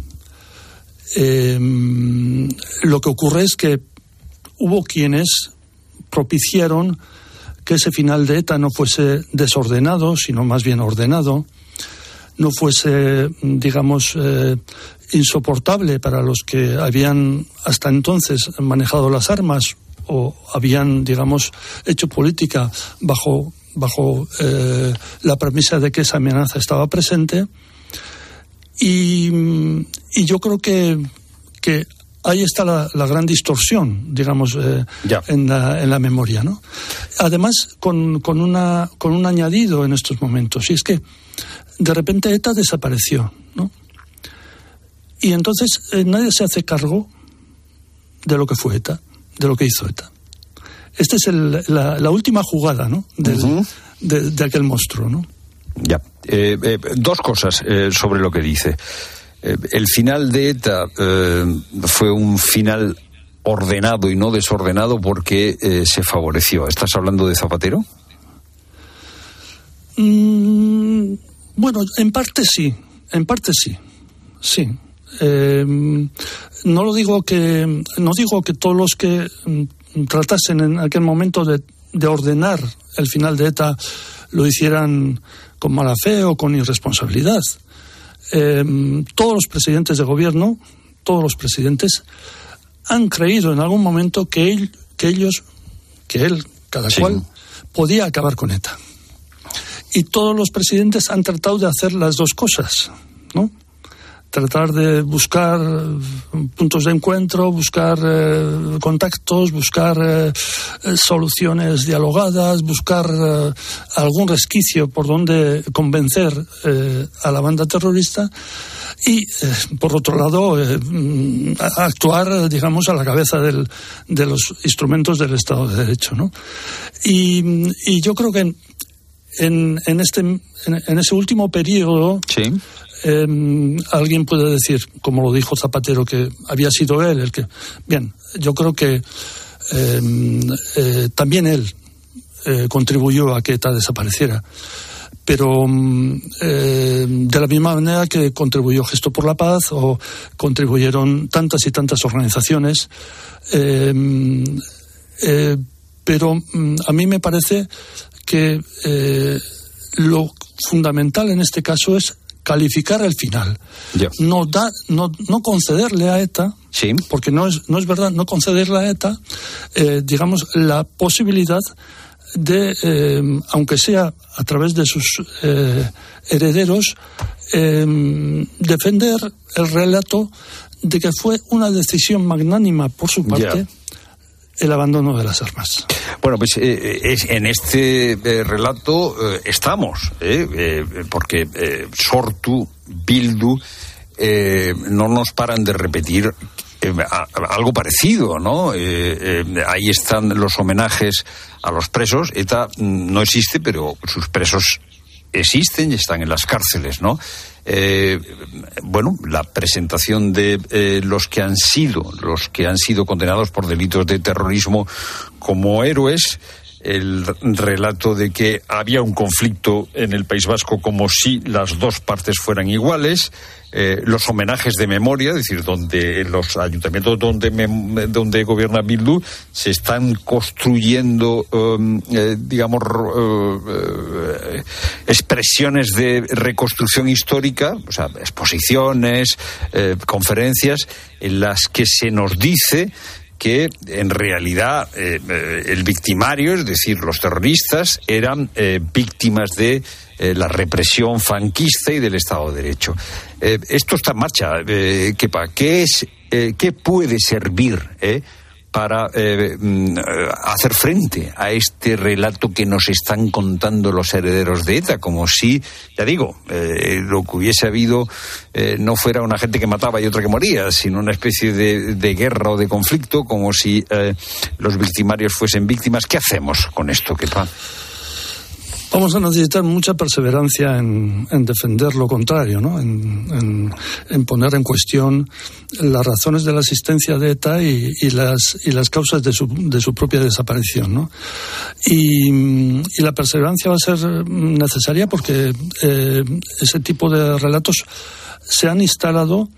Lo que ocurre es que hubo quienes propiciaron que ese final de ETA no fuese desordenado, sino más bien ordenado, no fuese, digamos, insoportable para los que habían hasta entonces manejado las armas o habían, digamos, hecho política bajo la premisa de que esa amenaza estaba presente. Y yo creo que ahí está la gran distorsión, digamos, en la memoria, ¿no? Además, con un añadido en estos momentos, y es que de repente ETA desapareció, ¿no? Y entonces nadie se hace cargo de lo que fue ETA, de lo que hizo ETA. Esta es la última jugada, ¿no? De aquel monstruo, ¿no? Ya. Dos cosas sobre lo que dice. El final de ETA fue un final ordenado y no desordenado porque se favoreció. ¿Estás hablando de Zapatero? Bueno, en parte sí. Sí. No digo que todos los que tratasen en aquel momento de ordenar el final de ETA lo hicieran con mala fe o con irresponsabilidad. Todos los presidentes de gobierno, han creído en algún momento que él, cada cual, podía acabar con ETA. Y todos los presidentes han tratado de hacer las dos cosas, ¿no? Tratar de buscar puntos de encuentro, buscar contactos, buscar soluciones dialogadas, buscar algún resquicio por donde convencer a la banda terrorista y, por otro lado, actuar, digamos, a la cabeza de los instrumentos del Estado de Derecho, ¿no? Y yo creo que en ese último periodo... Sí. Alguien puede decir, como lo dijo Zapatero, que había sido él el que... Bien, yo creo que también él contribuyó a que ETA desapareciera, pero de la misma manera que contribuyó Gesto por la Paz o contribuyeron tantas y tantas organizaciones, pero a mí me parece que lo fundamental en este caso es calificar el final, no concederle a ETA, porque no es verdad, no concederle a ETA, digamos, la posibilidad de, aunque sea a través de sus herederos, defender el relato de que fue una decisión magnánima por su parte el abandono de las armas. Bueno, pues en este relato estamos, porque Sortu, Bildu, no nos paran de repetir algo parecido, ¿no? Ahí están los homenajes a los presos. ETA no existe, pero sus presos existen y están en las cárceles, ¿no? Bueno, la presentación de los que han sido condenados por delitos de terrorismo como héroes, el relato de que había un conflicto en el País Vasco como si las dos partes fueran iguales, los homenajes de memoria, es decir, donde los ayuntamientos donde gobierna Bildu se están construyendo, digamos, expresiones de reconstrucción histórica, o sea, exposiciones, conferencias, en las que se nos dice que en realidad el victimario, es decir, los terroristas, eran víctimas de la represión franquista y del Estado de Derecho. Esto está en marcha. ¿Qué puede servir para hacer frente a este relato que nos están contando los herederos de ETA? Como si, ya digo, lo que hubiese habido no fuera una gente que mataba y otra que moría, sino una especie de guerra o de conflicto, como si los victimarios fuesen víctimas. ¿Qué hacemos con esto, Kepa? Vamos a necesitar mucha perseverancia en defender lo contrario, ¿no? En poner en cuestión las razones de la existencia de ETA y las causas de su propia desaparición, ¿no? Y la perseverancia va a ser necesaria porque ese tipo de relatos se han instalado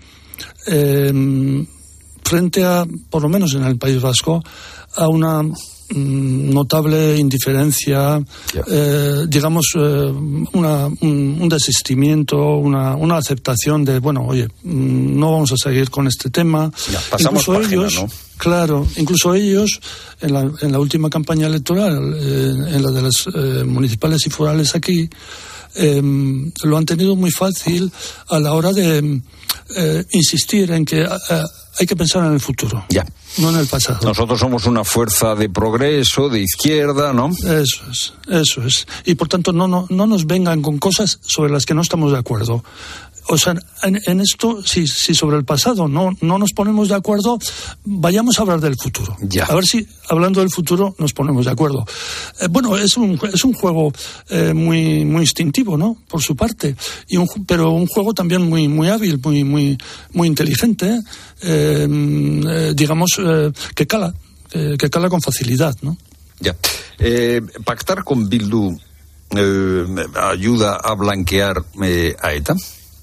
frente a, por lo menos en el País Vasco, a una notable indiferencia, digamos, un desistimiento, una aceptación de, bueno, oye, no vamos a seguir con este tema. Ya, pasamos incluso página, ellos, ¿no? Claro, incluso ellos, en la última campaña electoral, en la de las municipales y forales aquí, lo han tenido muy fácil a la hora de insistir en que hay que pensar en el futuro, no en el pasado. Nosotros somos una fuerza de progreso, de izquierda, ¿no? Eso es. Y por tanto no nos vengan con cosas sobre las que no estamos de acuerdo. O sea, en esto, si sobre el pasado no nos ponemos de acuerdo, vayamos a hablar del futuro. A ver si, hablando del futuro, nos ponemos de acuerdo. Bueno, es un juego muy instintivo, ¿no? Por su parte. Pero un juego también muy hábil, muy inteligente, digamos, que cala con facilidad, ¿no? ¿Pactar con Bildu ayuda a blanquear a ETA?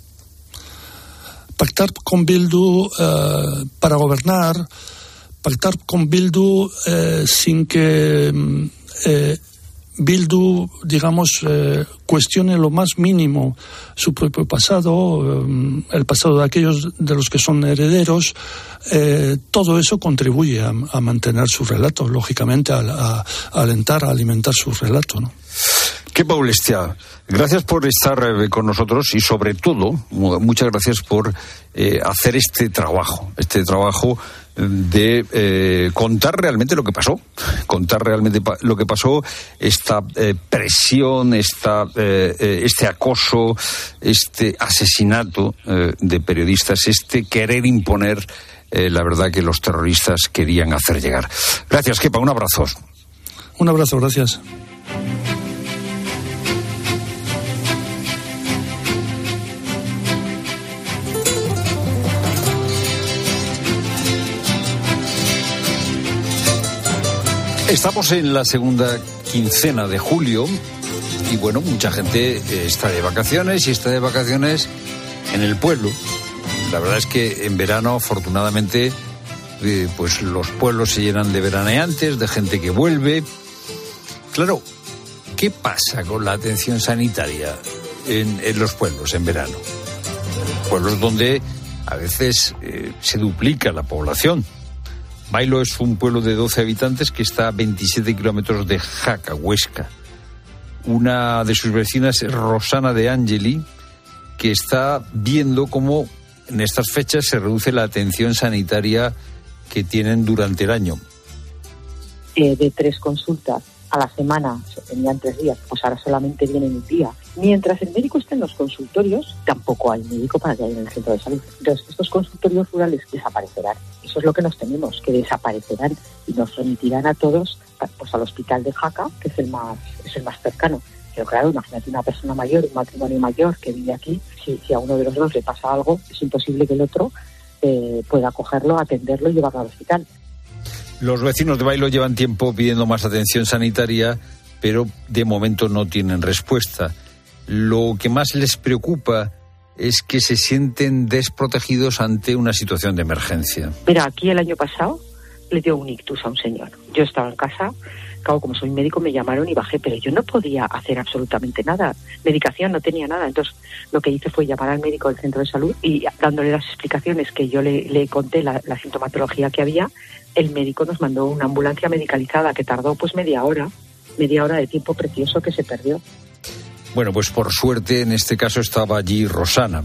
Pactar con Bildu para gobernar, pactar con Bildu sin que Bildu, digamos, cuestione lo más mínimo su propio pasado, el pasado de aquellos de los que son herederos, todo eso contribuye a mantener su relato, lógicamente, a alentar, a alimentar su relato, ¿no? Kepa Ulestia, gracias por estar con nosotros y sobre todo, muchas gracias por hacer este trabajo de contar realmente lo que pasó, esta presión, este acoso, este asesinato de periodistas, este querer imponer la verdad que los terroristas querían hacer llegar. Gracias, Kepa, un abrazo. Un abrazo, gracias. Estamos en la segunda quincena de julio y bueno, mucha gente está de vacaciones y está de vacaciones en el pueblo. La verdad es que en verano, afortunadamente, pues los pueblos se llenan de veraneantes, de gente que vuelve. Claro, ¿qué pasa con la atención sanitaria en los pueblos en verano? Pueblos donde a veces se duplica la población. Bailo es un pueblo de 12 habitantes que está a 27 kilómetros de Jaca, Huesca. Una de sus vecinas es Rosana de Angeli, que está viendo cómo en estas fechas se reduce la atención sanitaria que tienen durante el año. De 3 consultas a la semana, se tenían 3 días, pues ahora solamente vienen un día. Mientras el médico está en los consultorios, tampoco hay médico para que haya en el centro de salud. Entonces, estos consultorios rurales desaparecerán. Eso es lo que nos tememos, que desaparecerán y nos remitirán a todos pues al hospital de Jaca, que es el más cercano. Pero claro, imagínate una persona mayor, un matrimonio mayor que vive aquí, si a uno de los dos le pasa algo, es imposible que el otro pueda cogerlo, atenderlo y llevarlo al hospital. Los vecinos de Bailo llevan tiempo pidiendo más atención sanitaria, pero de momento no tienen respuesta. Lo que más les preocupa es que se sienten desprotegidos ante una situación de emergencia. Mira, aquí el año pasado le dio un ictus a un señor. Yo estaba en casa, claro, como soy médico me llamaron y bajé, pero yo no podía hacer absolutamente nada. Medicación no tenía nada. Entonces lo que hice fue llamar al médico del centro de salud y dándole las explicaciones que yo le conté, la sintomatología que había, el médico nos mandó una ambulancia medicalizada que tardó pues media hora de tiempo precioso que se perdió. Bueno, pues por suerte en este caso estaba allí Rosana.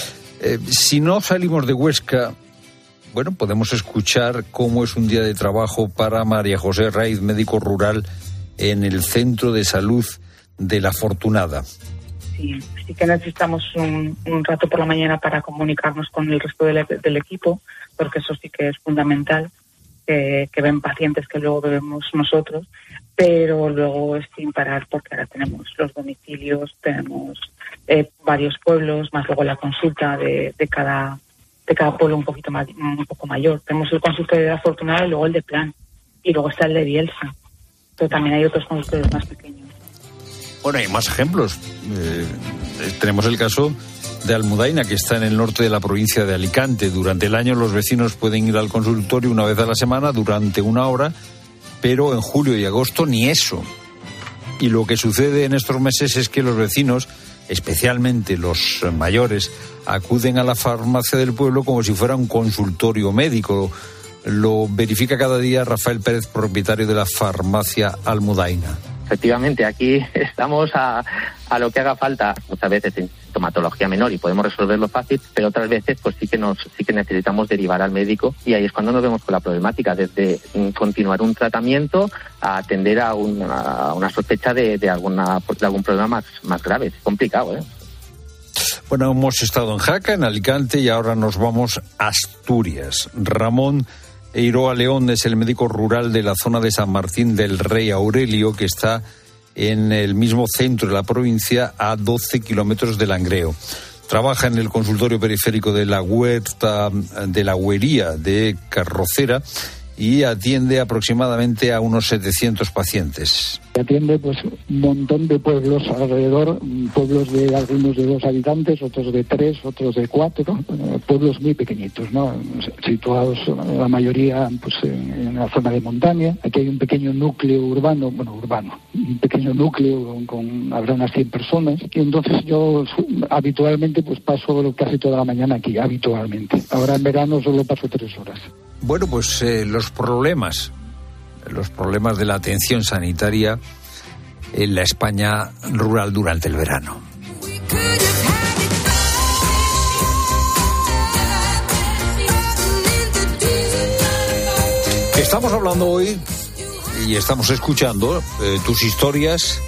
Si no salimos de Huesca, bueno, podemos escuchar cómo es un día de trabajo para María José Raiz, médico rural, en el centro de salud de La Afortunada. Sí que necesitamos un rato por la mañana para comunicarnos con el resto del equipo, porque eso sí que es fundamental, que ven pacientes que luego vemos nosotros, pero luego es sin parar porque ahora tenemos los domicilios, tenemos varios pueblos, más luego la consulta de cada pueblo un poco mayor. Tenemos el consultorio de La Afortunada y luego el de Plan, y luego está el de Bielsa, pero también hay otros consultorios más pequeños. Bueno, hay más ejemplos. Tenemos el caso de Almudaina, que está en el norte de la provincia de Alicante. Durante el año los vecinos pueden ir al consultorio una vez a la semana durante 1 hora, pero en julio y agosto ni eso. Y lo que sucede en estos meses es que los vecinos, especialmente los mayores, acuden a la farmacia del pueblo como si fuera un consultorio médico. Lo verifica cada día Rafael Pérez, propietario de la farmacia Almudaina. efectivamente, aquí estamos a lo que haga falta, muchas veces en sintomatología menor y podemos resolverlo fácil, pero otras veces pues sí que necesitamos derivar al médico, y ahí es cuando nos vemos con la problemática, desde continuar un tratamiento a atender a una sospecha de algún problema más grave. Es complicado, ¿eh? Bueno, hemos estado en Jaca, en Alicante, y ahora nos vamos a Asturias. Ramón Eiroa León es el médico rural de la zona de San Martín del Rey Aurelio, que está en el mismo centro de la provincia, a 12 kilómetros de Langreo. Trabaja en el consultorio periférico de la Huerta de la Huería de Carrocera y atiende aproximadamente a unos 700 pacientes. Atiende pues un montón de pueblos alrededor, pueblos de algunos de 2 habitantes, otros de 3, otros de 4, pueblos muy pequeñitos, ¿no? Situados la mayoría pues en la zona de montaña. Aquí hay un pequeño núcleo urbano, un pequeño núcleo con habrá unas 100 personas, y entonces yo habitualmente pues paso casi toda la mañana aquí, habitualmente. Ahora en verano solo paso 3 horas. Bueno, pues los problemas de la atención sanitaria en la España rural durante el verano. Estamos hablando hoy y estamos escuchando tus historias,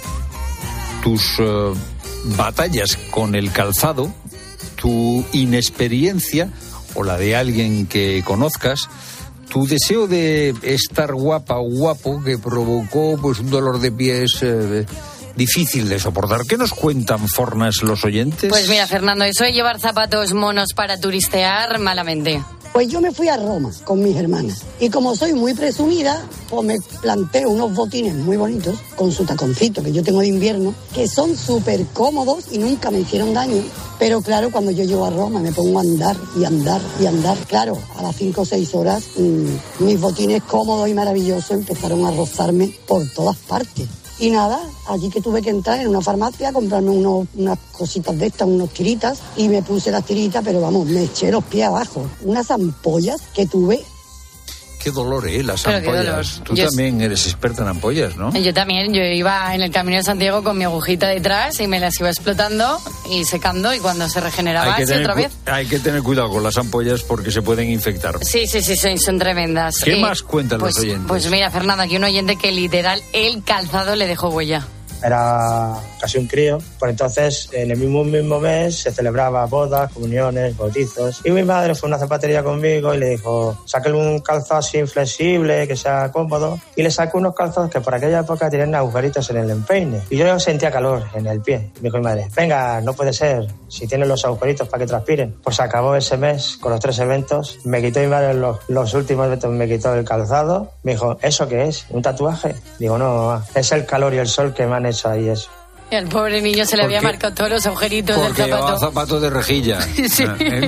tus batallas con el calzado, tu inexperiencia o la de alguien que conozcas, tu deseo de estar guapa o guapo que provocó pues un dolor de pies difícil de soportar. ¿Qué nos cuentan, Fornas, los oyentes? Pues mira, Fernando, eso de llevar zapatos monos para turistear, malamente. Pues yo me fui a Roma con mis hermanas y como soy muy presumida, pues me planté unos botines muy bonitos con su taconcito que yo tengo de invierno, que son súper cómodos y nunca me hicieron daño. Pero claro, cuando yo llego a Roma me pongo a andar y andar y andar. Claro, a las 5 o 6 horas mis botines cómodos y maravillosos empezaron a rozarme por todas partes. Y nada, allí que tuve que entrar en una farmacia a comprarme unas cositas de estas, unos tiritas, y me puse las tiritas, pero vamos, me eché los pies abajo. Unas ampollas que tuve. Qué dolor, las ampollas. Tú también eres experta en ampollas, ¿no? Yo también. Yo iba en el Camino de Santiago con mi agujita detrás y me las iba explotando y secando, y cuando se regeneraba así otra vez. Hay que tener cuidado con las ampollas porque se pueden infectar. Sí, son tremendas. ¿Qué más cuentan los oyentes? Pues mira, Fernando, aquí un oyente que literal el calzado le dejó huella. Era casi un crío, por entonces en el mismo mes se celebraba bodas, comuniones, bautizos, y mi madre fue a una zapatería conmigo y le dijo, sáquele un calzado así flexible, que sea cómodo, y le saqué unos calzados que por aquella época tenían agujeritos en el empeine, y yo sentía calor en el pie. Y me dijo mi madre, venga, no puede ser, si tienen los agujeritos para que transpiren. Pues acabó ese mes con los 3 eventos, me quitó mi madre los últimos eventos, me quitó el calzado, me dijo, ¿eso qué es? ¿Un tatuaje? Digo, no, es el calor y el sol que me han hecho ahí eso. Y al pobre niño se le había marcado todos los agujeritos del zapato. Porque llevaba zapatos de rejilla. Sí.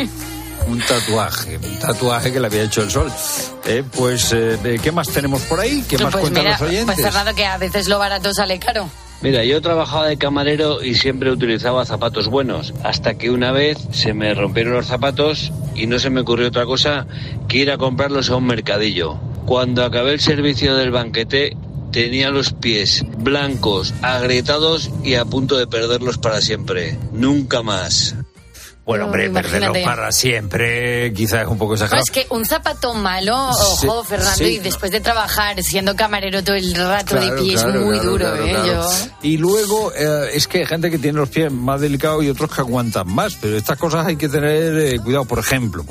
Un tatuaje que le había hecho el sol. ¿Qué más tenemos por ahí? ¿Qué más cuentan los oyentes? Pues Fernando, que a veces lo barato sale caro. Mira, yo trabajaba de camarero y siempre utilizaba zapatos buenos, hasta que una vez se me rompieron los zapatos y no se me ocurrió otra cosa que ir a comprarlos a un mercadillo. Cuando acabé el servicio del banquete, tenía los pies blancos, agrietados y a punto de perderlos para siempre. Nunca más. Bueno, hombre, perderlos para siempre quizás es un poco exagerado. No, es que un zapato malo, ojo, Fernando, y después de trabajar siendo camarero todo el rato de pie es muy duro, Yo... Y luego es que hay gente que tiene los pies más delicados y otros que aguantan más, pero estas cosas hay que tener cuidado. Por ejemplo,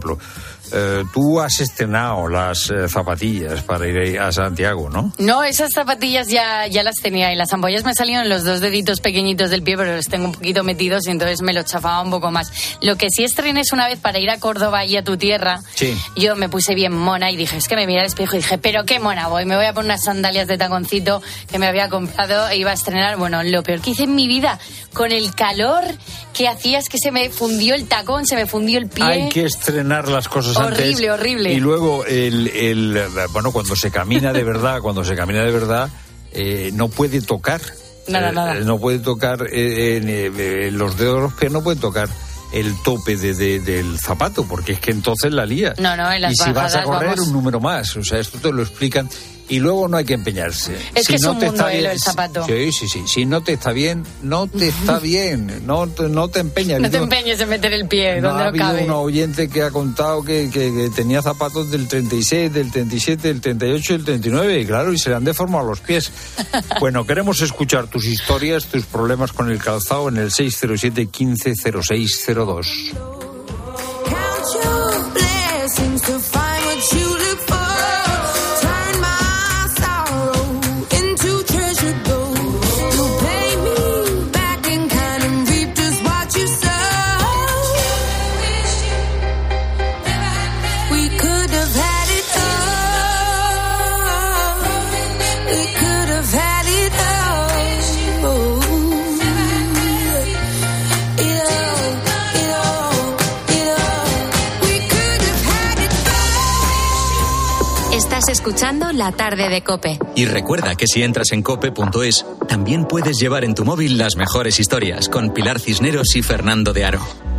tú has estrenado las zapatillas para ir a Santiago, ¿no? No, esas zapatillas ya las tenía, y las ampollas me salieron los 2 deditos pequeñitos del pie, pero los tengo un poquito metidos y entonces me lo chafaba un poco más. Lo que sí estrené es una vez para ir a Córdoba y a tu tierra. Sí. Yo me puse bien mona y dije, es que me miré al espejo y dije, pero qué mona voy, me voy a poner unas sandalias de taconcito que me había comprado e iba a estrenar. Bueno, lo peor que hice en mi vida, con el calor que hacía, es que se me fundió el tacón, se me fundió el pie. Hay que estrenar las cosas antes. Horrible. Y luego, cuando se camina de verdad, no puede tocar. Nada. No puede tocar, los dedos de los pies no pueden tocar el tope del zapato, porque es que entonces la lía. No, en las y si vas a correr, vamos. un número más. O sea, esto te lo explican. y luego no hay que empeñarse. Es que es un mundo bien, el zapato. Sí. Si no te está bien, no te está bien. No te empeñas. No te empeñes en meter el pie donde no cabe. Ha habido un oyente que ha contado que tenía zapatos del 36, del 37, del 38 y del 39, y claro, y se le han deformado los pies. Bueno, queremos escuchar tus historias, tus problemas con el calzado en el 607 15 06 02. Estás escuchando La Tarde de COPE. Y recuerda que si entras en cope.es, también puedes llevar en tu móvil las mejores historias con Pilar Cisneros y Fernando de Aro.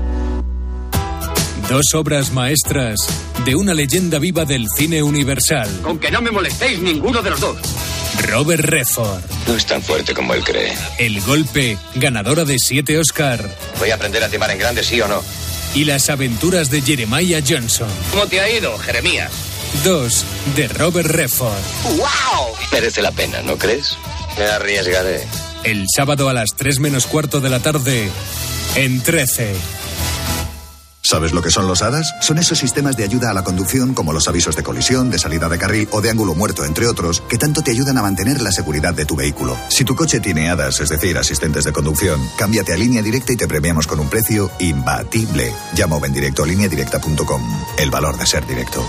Dos obras maestras de una leyenda viva del cine universal. Con que no me molestéis ninguno de los dos. Robert Redford. No es tan fuerte como él cree. El golpe, ganadora de 7 Oscar. Voy a aprender a timar en grande, ¿sí o no? Y las aventuras de Jeremiah Johnson. ¿Cómo te ha ido, Jeremías? 2 de Robert Redford. ¡Wow! Merece la pena, ¿no crees? Me arriesgaré. El sábado a las 3 menos cuarto de la tarde en 13. ¿Sabes lo que son los ADAS? Son esos sistemas de ayuda a la conducción como los avisos de colisión, de salida de carril o de ángulo muerto, entre otros, que tanto te ayudan a mantener la seguridad de tu vehículo. Si tu coche tiene ADAS, es decir, asistentes de conducción, cámbiate a Línea Directa y te premiamos con un precio imbatible. Llama o ven directo a lineadirecta.com. El valor de ser directo.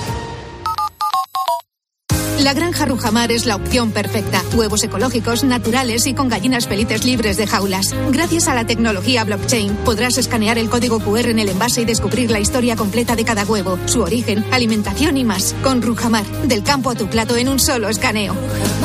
La Granja Rujamar es la opción perfecta. Huevos ecológicos, naturales y con gallinas felices libres de jaulas. Gracias a la tecnología blockchain, podrás escanear el código QR en el envase y descubrir la historia completa de cada huevo, su origen, alimentación y más. Con Rujamar, del campo a tu plato en un solo escaneo.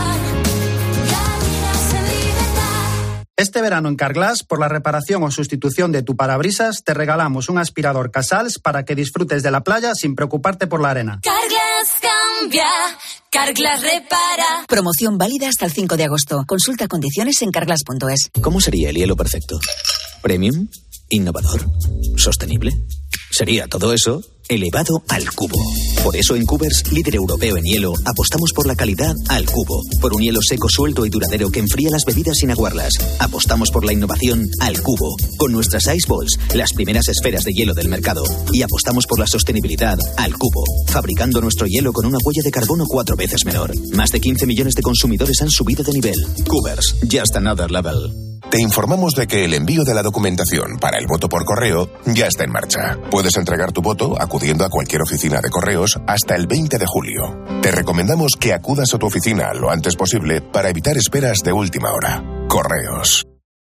Este verano en Carglass, por la reparación o sustitución de tu parabrisas, te regalamos un aspirador Casals para que disfrutes de la playa sin preocuparte por la arena. Carglass cambia, Carglass repara. Promoción válida hasta el 5 de agosto. Consulta condiciones en carglass.es. ¿Cómo sería el hielo perfecto? ¿Premium? ¿Innovador? ¿Sostenible? Sería todo eso elevado al cubo. Por eso en Cubers, líder europeo en hielo, apostamos por la calidad al cubo. Por un hielo seco, suelto y duradero que enfría las bebidas sin aguarlas. Apostamos por la innovación al cubo. Con nuestras Ice Balls, las primeras esferas de hielo del mercado. Y apostamos por la sostenibilidad al cubo. Fabricando nuestro hielo con una huella de carbono 4 veces menor. Más de 15 millones de consumidores han subido de nivel. Cubers, just another level. Te informamos de que el envío de la documentación para el voto por correo ya está en marcha. Puedes entregar tu voto acudiendo a cualquier oficina de correos hasta el 20 de julio. Te recomendamos que acudas a tu oficina lo antes posible para evitar esperas de última hora. Correos.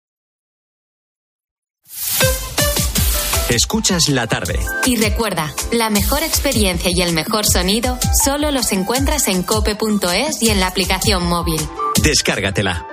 Escuchas La Tarde. Y recuerda, la mejor experiencia y el mejor sonido solo los encuentras en cope.es y en la aplicación móvil. Descárgatela.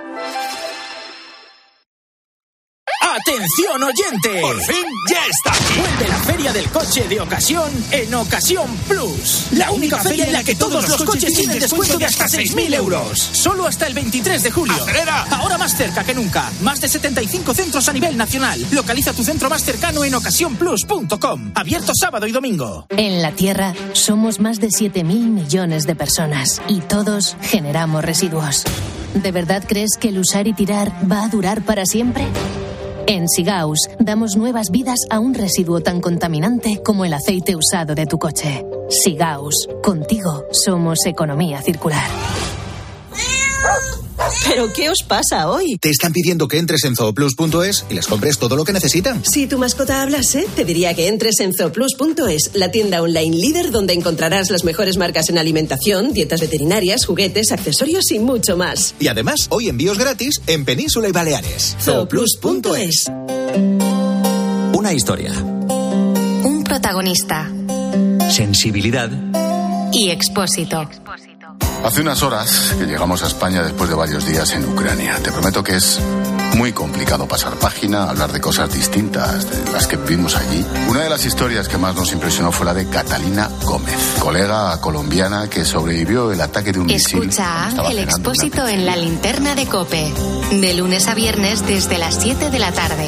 ¡Atención, oyente! ¡Por fin ya está aquí! Vuelve la Feria del Coche de Ocasión en Ocasión Plus. La única feria en la que todos los coches tienen descuento de hasta 6.000 euros. Solo hasta el 23 de julio. ¡Acelera! Ahora más cerca que nunca. Más de 75 centros a nivel nacional. Localiza tu centro más cercano en ocasiónplus.com. Abierto sábado y domingo. En la Tierra somos más de 7.000 millones de personas y todos generamos residuos. ¿De verdad crees que el usar y tirar va a durar para siempre? En Sigaus damos nuevas vidas a un residuo tan contaminante como el aceite usado de tu coche. Sigaus, contigo somos economía circular. ¿Pero qué os pasa hoy? Te están pidiendo que entres en zooplus.es y les compres todo lo que necesitan. Si tu mascota hablase, te diría que entres en zooplus.es, la tienda online líder donde encontrarás las mejores marcas en alimentación, dietas veterinarias, juguetes, accesorios y mucho más. Y además, hoy envíos gratis en Península y Baleares. Zooplus.es. Una historia. Un protagonista. Sensibilidad. Y Expósito. Hace unas horas que llegamos a España después de varios días en Ucrania. Te prometo que es Muy complicado pasar página, hablar de cosas distintas de las que vivimos allí. Una de las historias que más nos impresionó fue la de Catalina Gómez, colega colombiana que sobrevivió el ataque de un misil. Escucha a Ángel Expósito en La Linterna de COPE, de lunes a viernes desde las 7 de la tarde.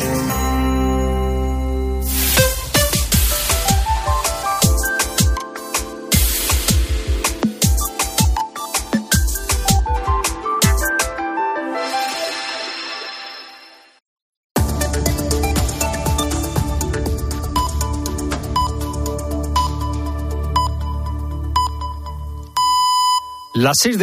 Las 6